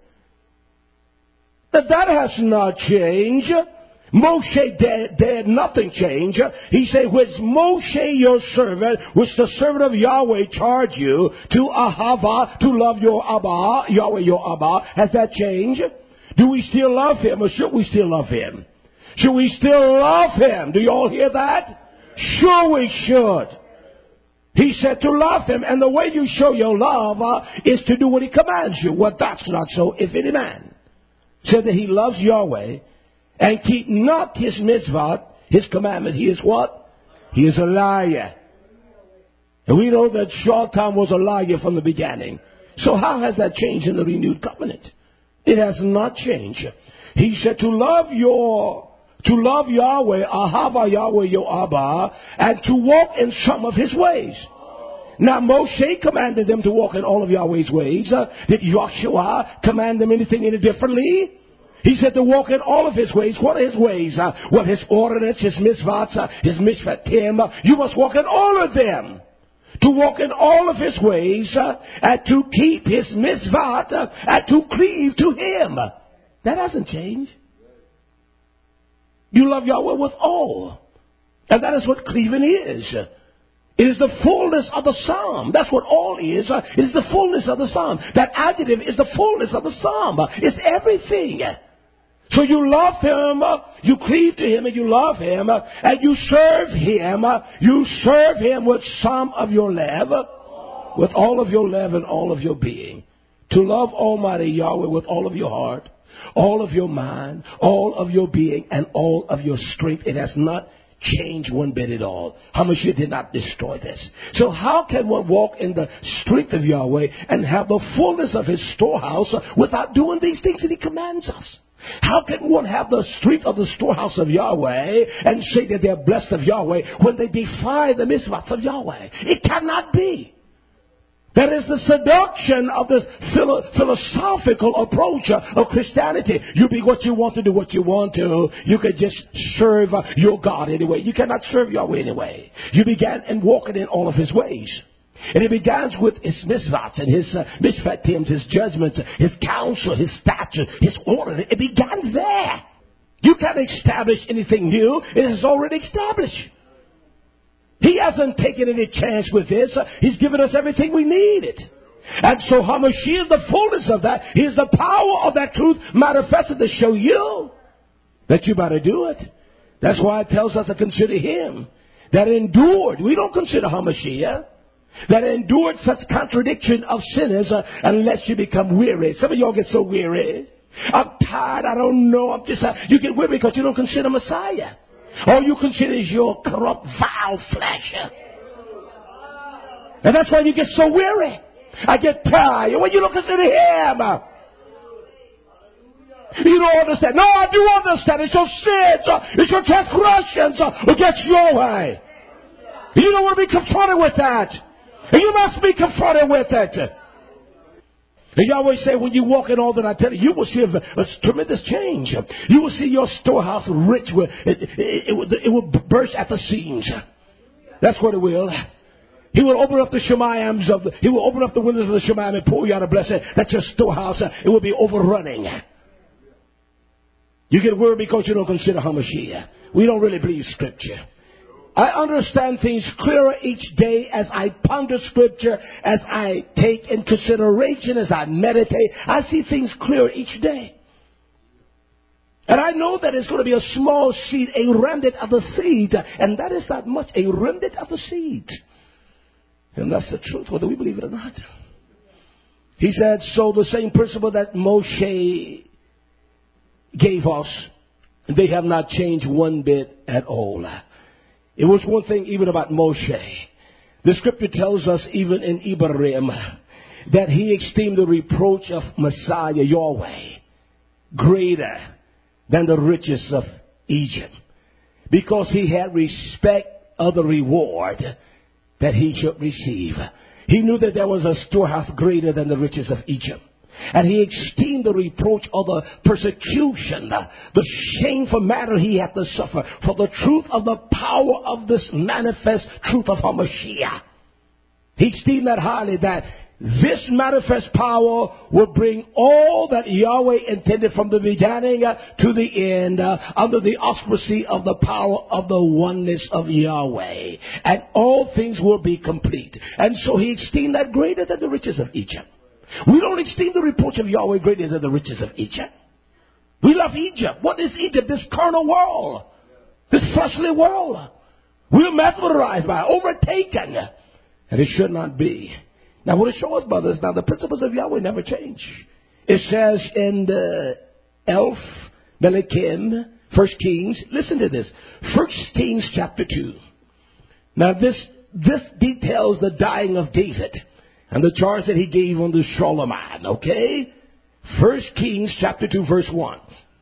That has not changed. Moshe did nothing change. He said, which Moshe your servant, which the servant of Yahweh charged you to ahava, to love your Abba, Yahweh your Abba. Has that changed? Do we still love him, or should we still love him? Should we still love him? Do you all hear that? Sure we should. He said to love him, and the way you show your love is to do what he commands you. Well, that's not so. If any man said that he loves Yahweh and keep not his mitzvah, his commandment, he is what? He is a liar. And we know that Shaitan was a liar from the beginning. So how has that changed in the renewed covenant? It has not changed. He said to love Yahweh, ahava Yahweh your Abba, and to walk in some of his ways. Now Moshe commanded them to walk in all of Yahweh's ways. Did Joshua command them anything any differently? He said to walk in all of his ways. What are his ways? Well, his ordinance, his mitzvahs, his mishpatim. You must walk in all of them. To walk in all of his ways, and to keep his mitzvah, and to cleave to him. That hasn't changed. You love Yahweh with all. And that is what cleaving is. It is the fullness of the psalm. That's what all is. It is the fullness of the psalm. That adjective is the fullness of the psalm. It's everything. So you love him, you cleave to him, and you love him, and you serve him. You serve him with some of your love, with all of your love and all of your being. To love Almighty Yahweh with all of your heart, all of your mind, all of your being, and all of your strength. It has not changed one bit at all. Hamashiach did not destroy this. So how can one walk in the strength of Yahweh and have the fullness of his storehouse without doing these things that he commands us? How can one have the strength of the storehouse of Yahweh and say that they're blessed of Yahweh when they defy the mitzvahs of Yahweh? It cannot be. That is the seduction of this philosophical approach of Christianity. You be what you want to do, what you want to. You can just serve your God anyway. You cannot serve Yahweh anyway. You began and walking in all of his ways. And it begins with his mitzvahs and his mishpatim, his judgments, his counsel, his statutes, his order. It begins there. You can't establish anything new. It is already established. He hasn't taken any chance with this. He's given us everything we needed. And so Hamashiach is the fullness of that. He is the power of that truth manifested to show you that you better do it. That's why it tells us to consider him that endured. We don't consider Hamashiach. That endured such contradiction of sinners unless you become weary. Some of y'all get so weary. I'm tired. I don't know. I'm just you get weary because you don't consider Messiah. All you consider is your corrupt, vile flesh. And that's why you get so weary. I get tired. When you don't consider him. You don't understand. No, I do understand. It's your sins. It's your transgressions against your way. You don't want to be confronted with that. And you must be confronted with it. And Yahweh said, when you walk in all that I tell you, you will see a tremendous change. You will see your storehouse rich. It will burst at the seams. That's what it will. He will open up the shemayims he will open up the windows of the shemayim and pour you out a blessing. That's your storehouse. It will be overrunning. You get worried because you don't consider Hamashiach. We don't really believe Scripture. I understand things clearer each day as I ponder Scripture, as I take in consideration, as I meditate. I see things clearer each day. And I know that it's going to be a small seed, a remnant of the seed. And that is not much, a remnant of the seed. And that's the truth, whether we believe it or not. He said, so the same principle that Moshe gave us, they have not changed one bit at all. It was one thing even about Moshe. The scripture tells us even in Ibrahim that he esteemed the reproach of Messiah, Yahweh, greater than the riches of Egypt, because he had respect of the reward that he should receive. He knew that there was a storehouse greater than the riches of Egypt. And he esteemed the reproach of the persecution, the shameful matter he had to suffer for the truth of the power of this manifest truth of Hamashiach. He esteemed that highly, that this manifest power will bring all that Yahweh intended from the beginning to the end under the auspices of the power of the oneness of Yahweh. And all things will be complete. And so he esteemed that greater than the riches of Egypt. We don't esteem the reproach of Yahweh greater than the riches of Egypt. We love Egypt. What is Egypt? This carnal world. This fleshly world. We're mesmerized by it, overtaken. And it should not be. Now, what it shows us, brothers, now the principles of Yahweh never change. It says in the Elf, Melikim, 1 Kings, listen to this. 1 Kings chapter 2. Now, this details the dying of David and the charge that he gave unto Solomon, okay? 1 Kings chapter 2, verse 1.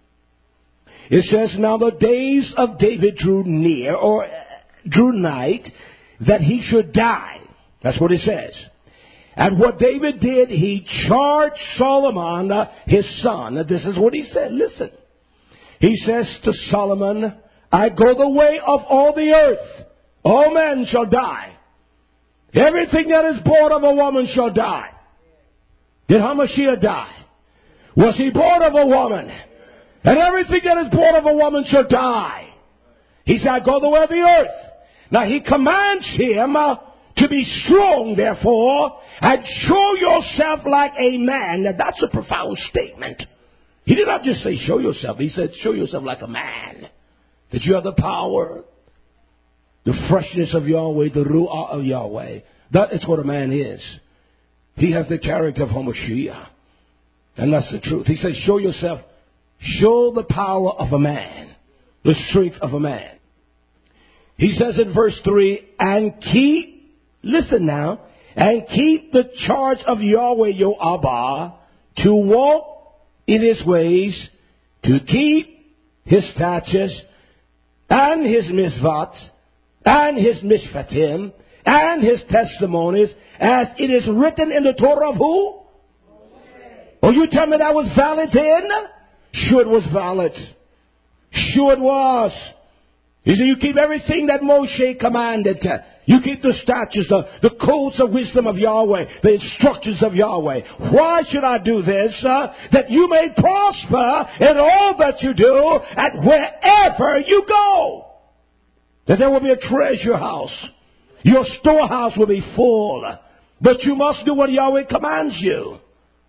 It says, now the days of David drew near, or drew nigh, that he should die. That's what it says. And what David did, he charged Solomon, his son. Now, this is what he said. Listen. He says to Solomon, I go the way of all the earth. All men shall die. Everything that is born of a woman shall die. Did Hamashiach die? Was he born of a woman? And everything that is born of a woman shall die. He said, I go the way of the earth. Now he commands him to be strong, therefore, and show yourself like a man. Now that's a profound statement. He did not just say show yourself. He said show yourself like a man. That you have the power, the freshness of Yahweh, the ruah of Yahweh. That is what a man is. He has the character of Hamashiach. And that's the truth. He says show yourself. Show the power of a man. The strength of a man. He says in verse 3, and keep, listen now, and keep the charge of Yahweh your Abba, to walk in his ways, to keep his statutes, and his mitzvot, and his mishpatim, and his testimonies, as it is written in the Torah of who? Oh, you tell me that was valid then? Sure it was valid. Sure it was. You see, you keep everything that Moshe commanded. You keep the statutes, the codes of wisdom of Yahweh, the instructions of Yahweh. Why should I do this? That you may prosper in all that you do and wherever you go. That there will be a treasure house. Your storehouse will be full. But you must do what Yahweh commands you.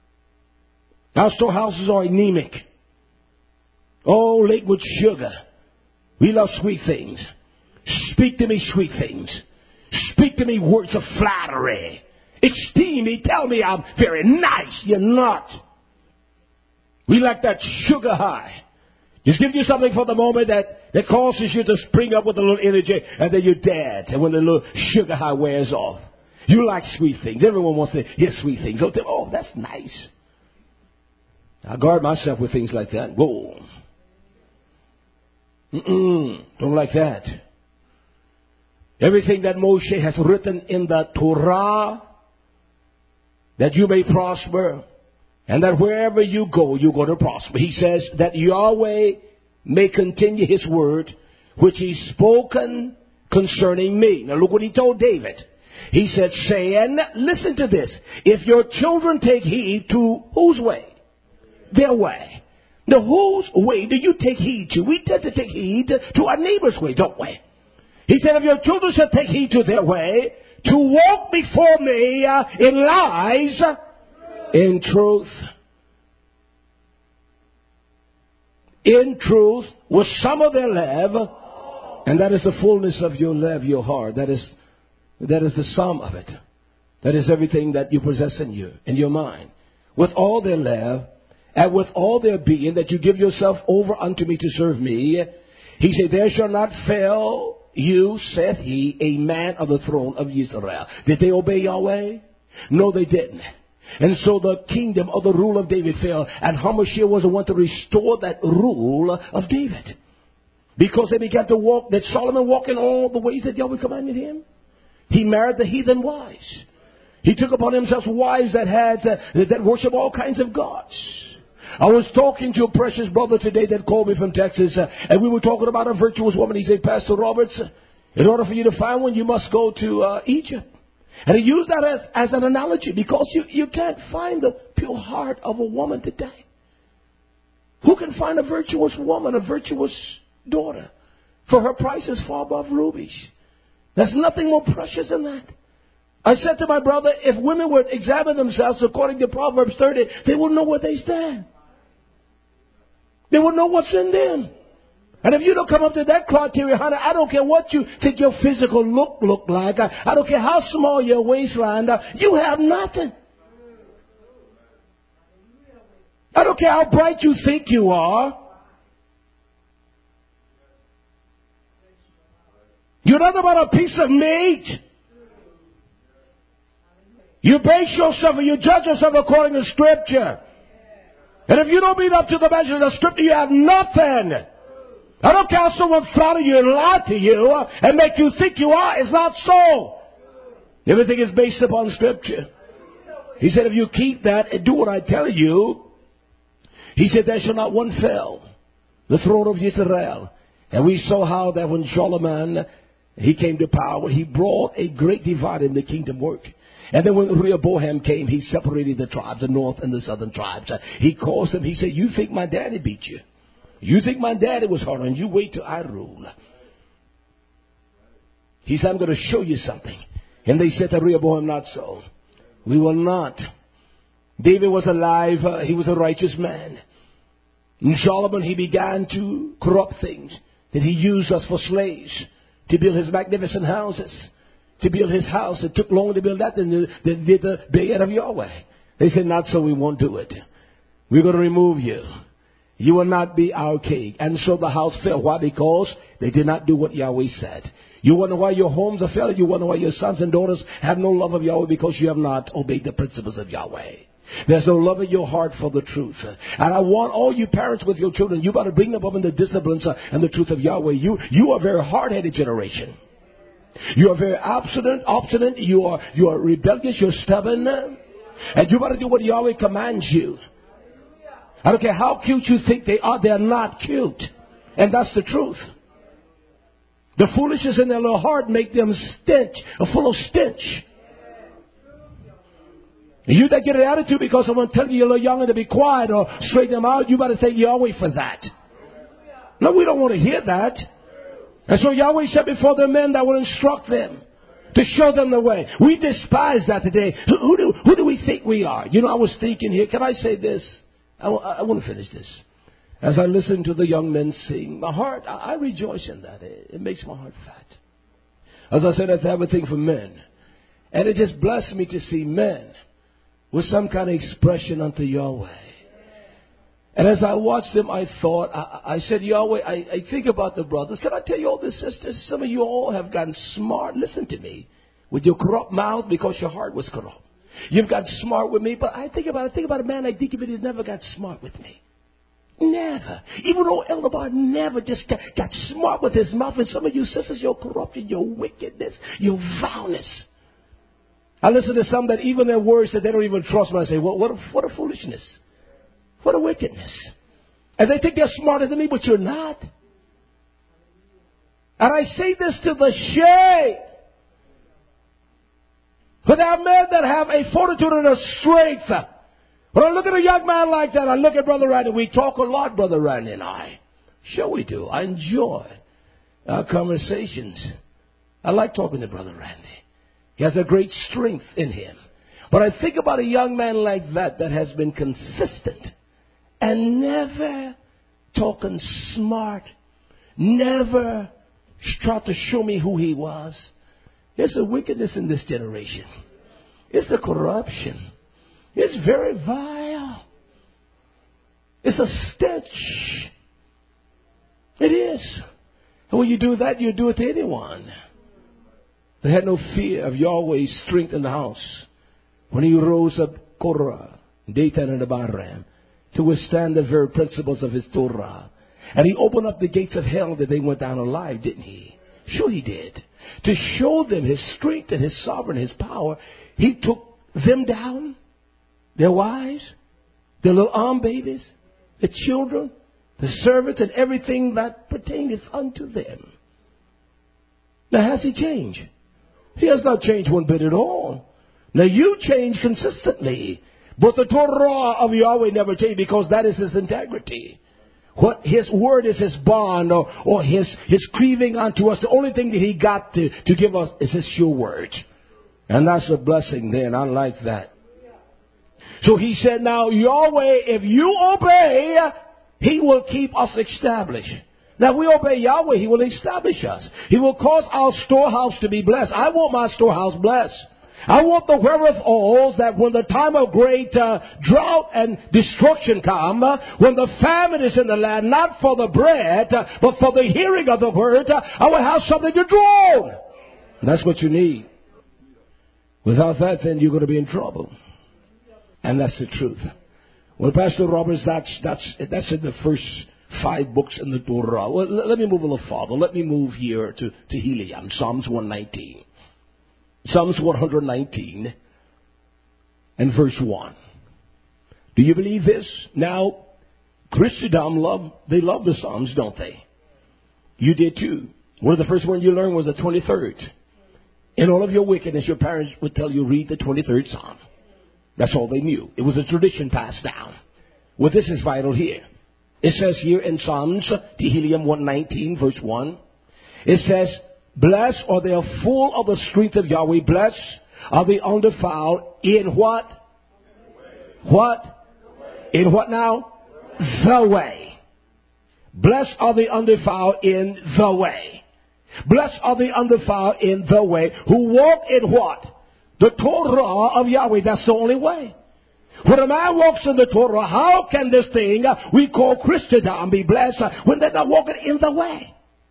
Our storehouses are anemic. Oh, liquid sugar. We love sweet things. Speak to me sweet things. Speak to me words of flattery. Esteem me. Tell me I'm very nice. You're not. We like that sugar high. Just give you something for the moment that causes you to spring up with a little energy, and then you're dead. And when the little sugar high wears off. You like sweet things. Everyone wants to hear sweet things. Oh, that's nice. I guard myself with things like that. Whoa. Don't like that. Everything that Moshe has written in the Torah, that you may prosper, and that wherever you go, you're going to prosper. He says that Yahweh may continue his word, which he's spoken concerning me. Now look what he told David. He said, saying, listen to this. If your children take heed to whose way? Their way. Now, whose way do you take heed to? We tend to take heed to our neighbor's way, don't we? He said, if your children shall take heed to their way, to walk before me in lies, in truth. In truth, with some of their love, and that is the fullness of your love, your heart. That is the sum of it. That is everything that you possess in you, in your mind. With all their love, and with all their being, that you give yourself over unto me to serve me. He said, there shall not fail you, said he, a man of the throne of Israel. Did they obey Yahweh? No, they didn't. And so the kingdom of the rule of David fell. And Hamashiach was the one to restore that rule of David. Because they began to walk, that Solomon walked in all the ways that Yahweh commanded him. He married the heathen wives. He took upon himself wives that worship all kinds of gods. I was talking to a precious brother today that called me from Texas, and we were talking about a virtuous woman. He said, Pastor Roberts, in order for you to find one, you must go to Egypt. And he used that as an analogy, because you can't find the pure heart of a woman today. Who can find a virtuous woman, a virtuous daughter? For her price is far above rubies. There's nothing more precious than that. I said to my brother, if women would examine themselves according to Proverbs 30, they will know where they stand. They will know what's in them. And if you don't come up to that criteria, honey, I don't care what you think your physical look like. I don't care how small your waistline. You have nothing. I don't care how bright you think you are. You're nothing but a piece of meat. You base yourself and you judge yourself according to Scripture. And if you don't meet up to the measures of Scripture, you have nothing. I don't care how someone flatter you and lie to you and make you think you are. It's not so. Everything is based upon Scripture. He said, if you keep that and do what I tell you, he said, there shall not one fail the throne of Israel. And we saw how that when Solomon, he came to power, he brought a great divide in the kingdom work. And then when Rehoboam came, he separated the tribes, the north and the southern tribes. He caused them, he said, you think my daddy beat you? You think my daddy was hard on you? Wait till I rule. He said, I'm going to show you something. And they said to Rehoboam, not so. We will not. David was alive. He was a righteous man. In Solomon, he began to corrupt things. That he used us for slaves to build his magnificent houses. To build his house. It took longer to build that than did the Bayat of Yahweh. They said, not so, we won't do it. We're going to remove you. You will not be our king. And so the house fell. Why? Because they did not do what Yahweh said. You wonder why your homes are failing. You wonder why your sons and daughters have no love of Yahweh, because you have not obeyed the principles of Yahweh. There's no love in your heart for the truth. And I want all you parents with your children, you got to bring them up in the disciplines and the truth of Yahweh. You are a very hard-headed generation. You are very obstinate. You are rebellious. You're stubborn. And you got to do what Yahweh commands you. I don't care how cute you think they are. They're not cute. And that's the truth. The foolishness in their little heart make them full of stench. And you that get an attitude because someone tells you you're a little younger to be quiet or straighten them out, you better thank Yahweh for that. No, we don't want to hear that. And so Yahweh said before the men that will instruct them, to show them the way. We despise that today. Who do we think we are? You know, I was thinking here, can I say this? I want to finish this. As I listen to the young men sing, my heart, I rejoice in that. It makes my heart fat. As I said, I have a thing for men. And it just blessed me to see men with some kind of expression unto Yahweh. And as I watched them, I thought, I said, Yahweh, I think about the brothers. Can I tell you all this, sisters? Some of you all have gotten smart. Listen to me. With your corrupt mouth, because your heart was corrupt. You've got smart with me, but I think about a man like Deacon Benny, he's never got smart with me. Never. Even though Elder Bar never just got smart with his mouth. And some of you sisters, your corruption, your wickedness, your vileness. I listen to some that even their words that they don't even trust me. I say, well, what a foolishness. What a wickedness. And they think they're smarter than me, but you're not. And I say this to the shame. For there are men that have a fortitude and a strength. When I look at a young man like that, I look at Brother Randy. We talk a lot, Brother Randy and I. Sure we do. I enjoy our conversations. I like talking to Brother Randy. He has a great strength in him. But I think about a young man like that has been consistent and never talking smart, never tried to show me who he was. There's a wickedness in this generation. It's a corruption. It's very vile. It's a stench. It is. And when you do that, you do it to anyone. They had no fear of Yahweh's strength in the house when he rose up Korah, Dathan, and Abiram to withstand the very principles of his Torah. And he opened up the gates of hell that they went down alive, didn't he? Sure he did. To show them his strength and his sovereignty, his power, he took them down, their wives, their little arm babies, the children, the servants, and everything that pertaineth unto them. Now, has he changed? He has not changed one bit at all. Now, you change consistently. But the Torah of Yahweh never changed because that is his integrity. What his word is his bond or his cleaving unto us. The only thing that he got to give us is his sure word. And that's a blessing then. I like that. So he said, now Yahweh, if you obey, he will keep us established. Now, if we obey Yahweh, he will establish us. He will cause our storehouse to be blessed. I want my storehouse blessed. I want the wherewithal that when the time of great drought and destruction come, when the famine is in the land, not for the bread, but for the hearing of the word, I will have something to draw on. That's what you need. Without that, then you're going to be in trouble. And that's the truth. Well, Pastor Roberts, that's in the first 5 books in the Torah. Well, let me move a little farther. Let me move here to Helium, Psalms 119. Psalms 119 and verse 1. Do you believe this? Now, Christendom they love the Psalms, don't they? You did too. One of the first ones you learned was the 23rd. In all of your wickedness, your parents would tell you, read the 23rd Psalm. That's all they knew. It was a tradition passed down. Well, this is vital here. It says here in Psalms, Tehillim 119, verse 1, it says, blessed are they full of the strength of Yahweh. Blessed are the undefiled in what? What? In what now? The way. Blessed are the undefiled in the way. Blessed are the undefiled in the way who walk in what? The Torah of Yahweh. That's the only way. When a man walks in the Torah, how can this thing we call Christendom be blessed when they're not walking in the way?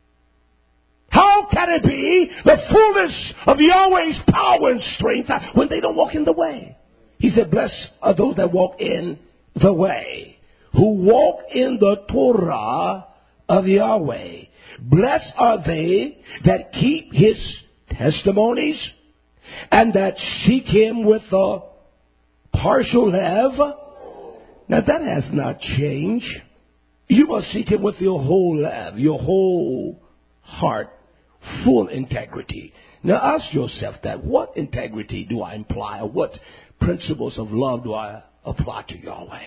How can it be the fullness of Yahweh's power and strength when they don't walk in the way? He said, blessed are those that walk in the way, who walk in the Torah of Yahweh. Blessed are they that keep his testimonies and that seek him with a partial love. Now that has not changed. You must seek him with your whole love, your whole heart, full integrity. Now ask yourself that. What integrity do I imply? Or what principles of love do I apply to Yahweh?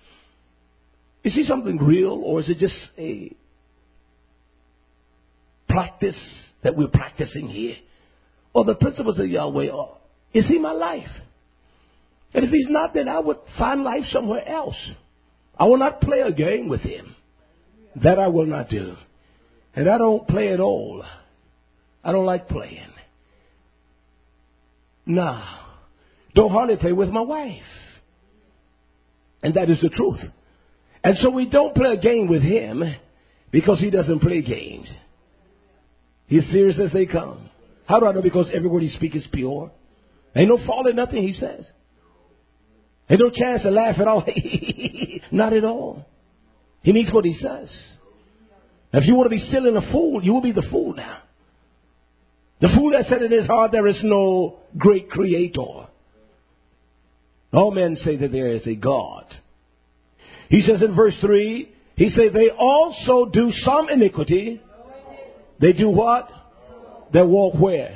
Is he something real, or is it just a practice that we're practicing here? Or the principles of Yahweh, or is he my life? And if he's not, then I would find life somewhere else. I will not play a game with him. That I will not do. And I don't play at all. I don't like playing. Nah. Don't hardly play with my wife. And that is the truth. And so we don't play a game with him because he doesn't play games. He's serious as they come. How do I know? Because every word he speaks is pure. Ain't no fault in nothing he says. Ain't no chance to laugh at all. Not at all. He means what he says. If you want to be silly and a fool, you will be the fool now. The fool that said in his heart there is no great creator. All men say that there is a God. He says in verse 3, he says they also do some iniquity. They do what? They walk where?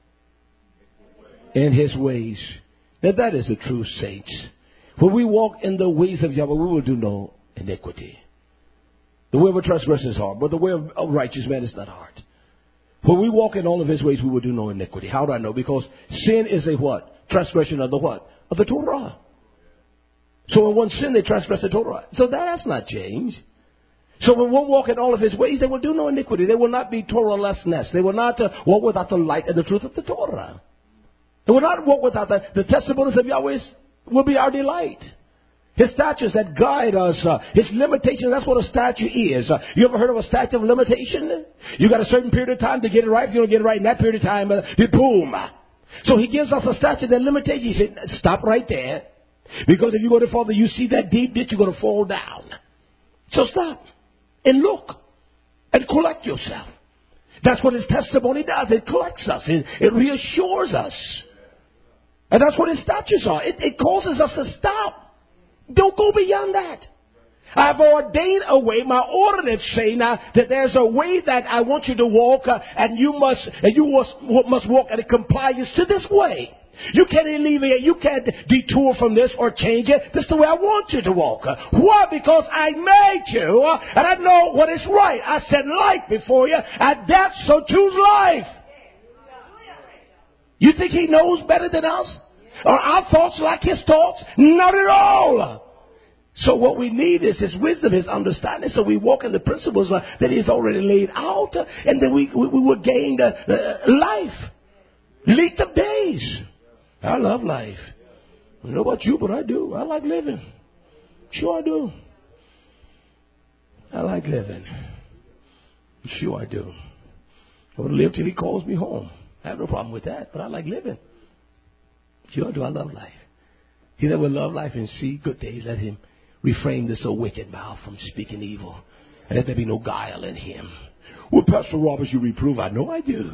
In his ways. Now that is the true saints. When we walk in the ways of Yahweh, we will do no iniquity. The way of a transgressor is hard, but the way of a righteous man is not hard. When we walk in all of his ways, we will do no iniquity. How do I know? Because sin is a what? Transgression of the what? Of the Torah. So when one sin, they transgress the Torah. So that has not changed. So when one walk in all of his ways, they will do no iniquity. They will not be Torah-lessness. They will not walk without the light and the truth of the Torah. They will not walk without the testimonies of Yahweh will be our delight. His statutes that guide us, his limitations, that's what a statute is. You ever heard of a statute of limitation? You got a certain period of time to get it right. If you don't get it right in that period of time, boom. So he gives us a statute that limitates. He said, stop right there. Because if you go to further, you see that deep ditch, you're going to fall down. So stop and look and collect yourself. That's what his testimony does. It collects us. It reassures us. And that's what his statutes are. It causes us to stop. Don't go beyond that. I've ordained a way. My ordinance say now that there's a way that I want you to walk, and you must walk in compliance to this way. You can't alleviate. You can't detour from this or change it. This is the way I want you to walk. Why? Because I made you, and I know what is right. I set life before you, and death, so choose life. You think he knows better than us? Are our thoughts like his thoughts? Not at all. So what we need is his wisdom, his understanding. So we walk in the principles that he's already laid out. And then we will gain life. Length of days. I love life. I don't know about you, but I do. I like living. Sure I do. I like living. Sure I do. I want to live till he calls me home. I have no problem with that, but I like living. Sure do. I love life. He that will love life and see good days, let him refrain this so wicked mouth from speaking evil, and let there be no guile in him. Well, Pastor Roberts, you reprove. I know I do.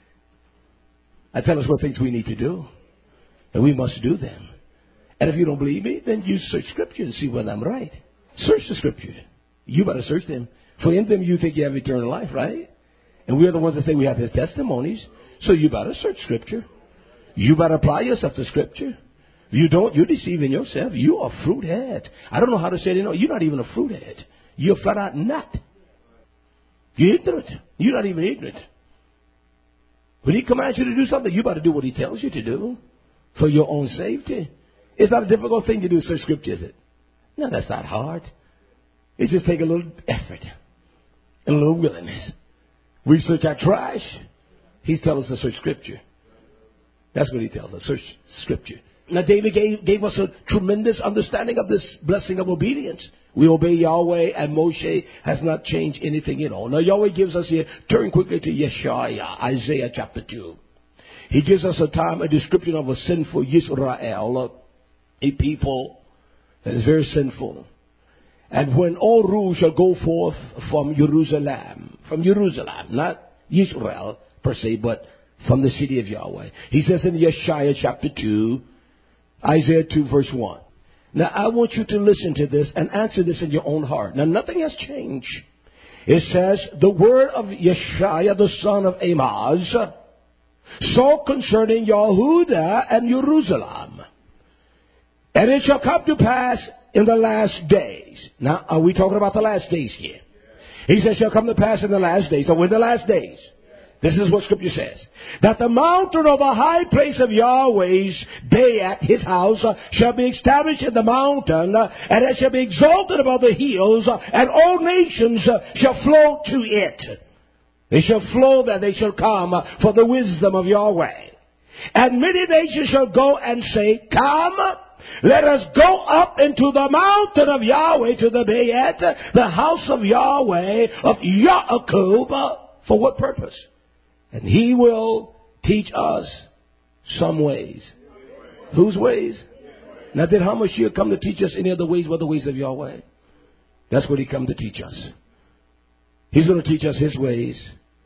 I tell us what things we need to do, and we must do them. And if you don't believe me, then you search Scripture and see whether I'm right. Search the Scripture. You better search them. For in them you think you have eternal life, right? And we're the ones that say we have his testimonies. So you better search Scripture. You better apply yourself to Scripture. If you don't, you're deceiving yourself. You are a fruit head. I don't know how to say it. No, you're not even a fruit head. You're flat out nut. You're ignorant. You're not even ignorant. When he commands you to do something, you better do what he tells you to do for your own safety. It's not a difficult thing to do, search Scripture, is it? No, that's not hard. It just takes a little effort and a little willingness. We search our trash. He's telling us to search Scripture. That's what he tells us, search Scripture. Now, David gave us a tremendous understanding of this blessing of obedience. We obey Yahweh, and Moshe has not changed anything at all. Now, Yahweh gives us here, turn quickly to Yeshaya, Isaiah chapter 2. He gives us a description of a sinful Yisrael, a people that is very sinful. And when all rules shall go forth from Jerusalem, not Israel per se, but from the city of Yahweh. He says in Yeshaya chapter 2, Isaiah 2 verse 1. Now I want you to listen to this and answer this in your own heart. Now nothing has changed. It says, the word of Yeshaya, the son of Amoz, so concerning Yehuda and Jerusalem. And it shall come to pass in the last days. Now, are we talking about the last days here? He says, shall come to pass in the last days. So in the last days, this is what Scripture says. That the mountain of the high place of Yahweh's day at his house shall be established in the mountain, and it shall be exalted above the hills, and all nations shall flow to it. They shall flow there, they shall come for the wisdom of Yahweh. And many nations shall go and say, come, let us go up into the mountain of Yahweh, to the Bayet, the house of Yahweh, of Yaakov. For what purpose? And he will teach us some ways. Whose ways? Now did HaMashiach come to teach us any other ways but the ways of Yahweh? That's what he come to teach us. He's going to teach us his ways.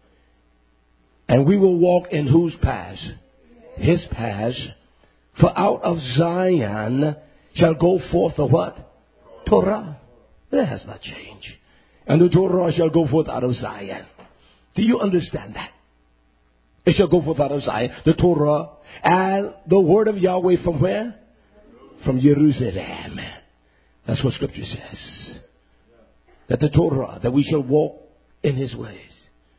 And we will walk in whose paths? His paths. For out of Zion shall go forth the what? Torah. That has not changed. And the Torah shall go forth out of Zion. Do you understand that? It shall go forth out of Zion, the Torah, and the word of Yahweh from where? From Jerusalem. That's what Scripture says. That the Torah, that we shall walk in his ways.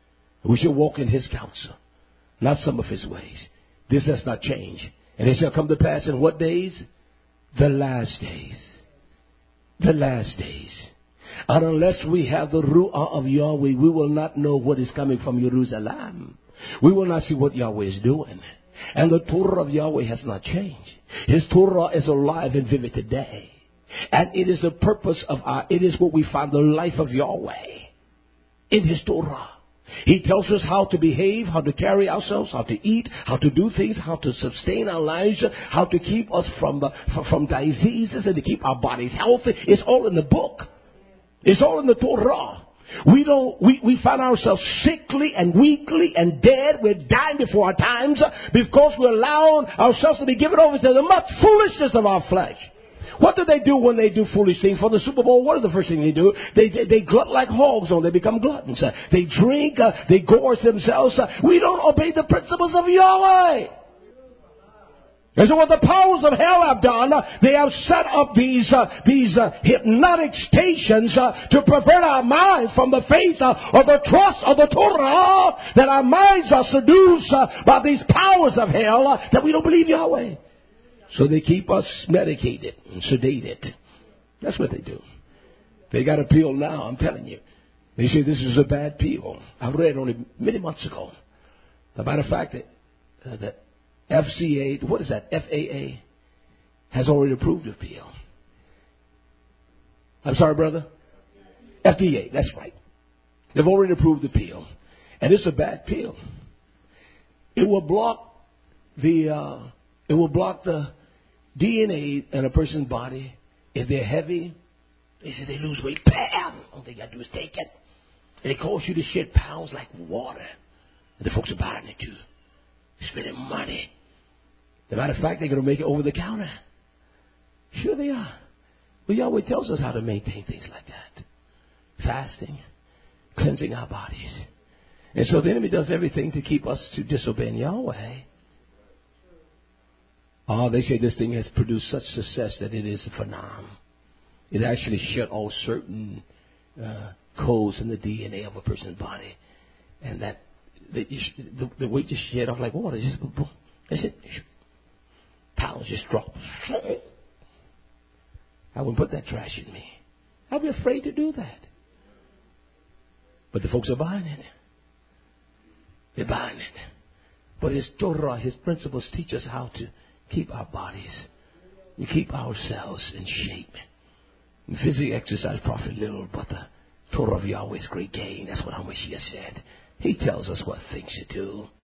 We shall walk in his counsel, not some of his ways. This has not changed. And it shall come to pass in what days? The last days. The last days. And unless we have the Ruah of Yahweh, we will not know what is coming from Jerusalem. We will not see what Yahweh is doing. And the Torah of Yahweh has not changed. His Torah is alive and vivid today. And it is the purpose of it is what we find the life of Yahweh in his Torah. He tells us how to behave, how to carry ourselves, how to eat, how to do things, how to sustain our lives, how to keep us from diseases and to keep our bodies healthy. It's all in the book. It's all in the Torah. We find ourselves sickly and weakly and dead. We're dying before our times because we're allowing ourselves to be given over to the much foolishness of our flesh. What do they do when they do foolish things? For the Super Bowl, what is the first thing they do? They glut like hogs, or they become gluttons. They drink, they gorge themselves. We don't obey the principles of Yahweh. And so what the powers of hell have done, they have set up these hypnotic stations to pervert our minds from the faith or the trust of the Torah, that our minds are seduced by these powers of hell, that we don't believe Yahweh. So they keep us medicated and sedated. That's what they do. They got a pill now, I'm telling you. They say this is a bad pill. I read it only many months ago. As a matter of fact, the FCA, what is that? FAA has already approved the pill. I'm sorry, brother? FDA, that's right. They've already approved the pill. And it's a bad pill. It will block the DNA in a person's body. If they're heavy, they say they lose weight. Bam! All they got to do is take it. And it causes you to shed pounds like water. And the folks are buying it too. Spending money. As a matter of fact, they're going to make it over the counter. Sure they are. Well, Yahweh tells us how to maintain things like that. Fasting. Cleansing our bodies. And so the enemy does everything to keep us to disobeying Yahweh. Oh, they say this thing has produced such success that it is a phenomenon. It actually shut all certain codes in the DNA of a person's body. And that the weight just shed off like water. Just boom. That's it. Pounds just drop. I wouldn't put that trash in me. I'd be afraid to do that. But the folks are buying it. They're buying it. But his Torah, his principles teach us how to keep our bodies and keep ourselves in shape. And physical exercise profit little, but the Torah of Yahweh is great gain. That's what HaMashiach said. He tells us what things to do.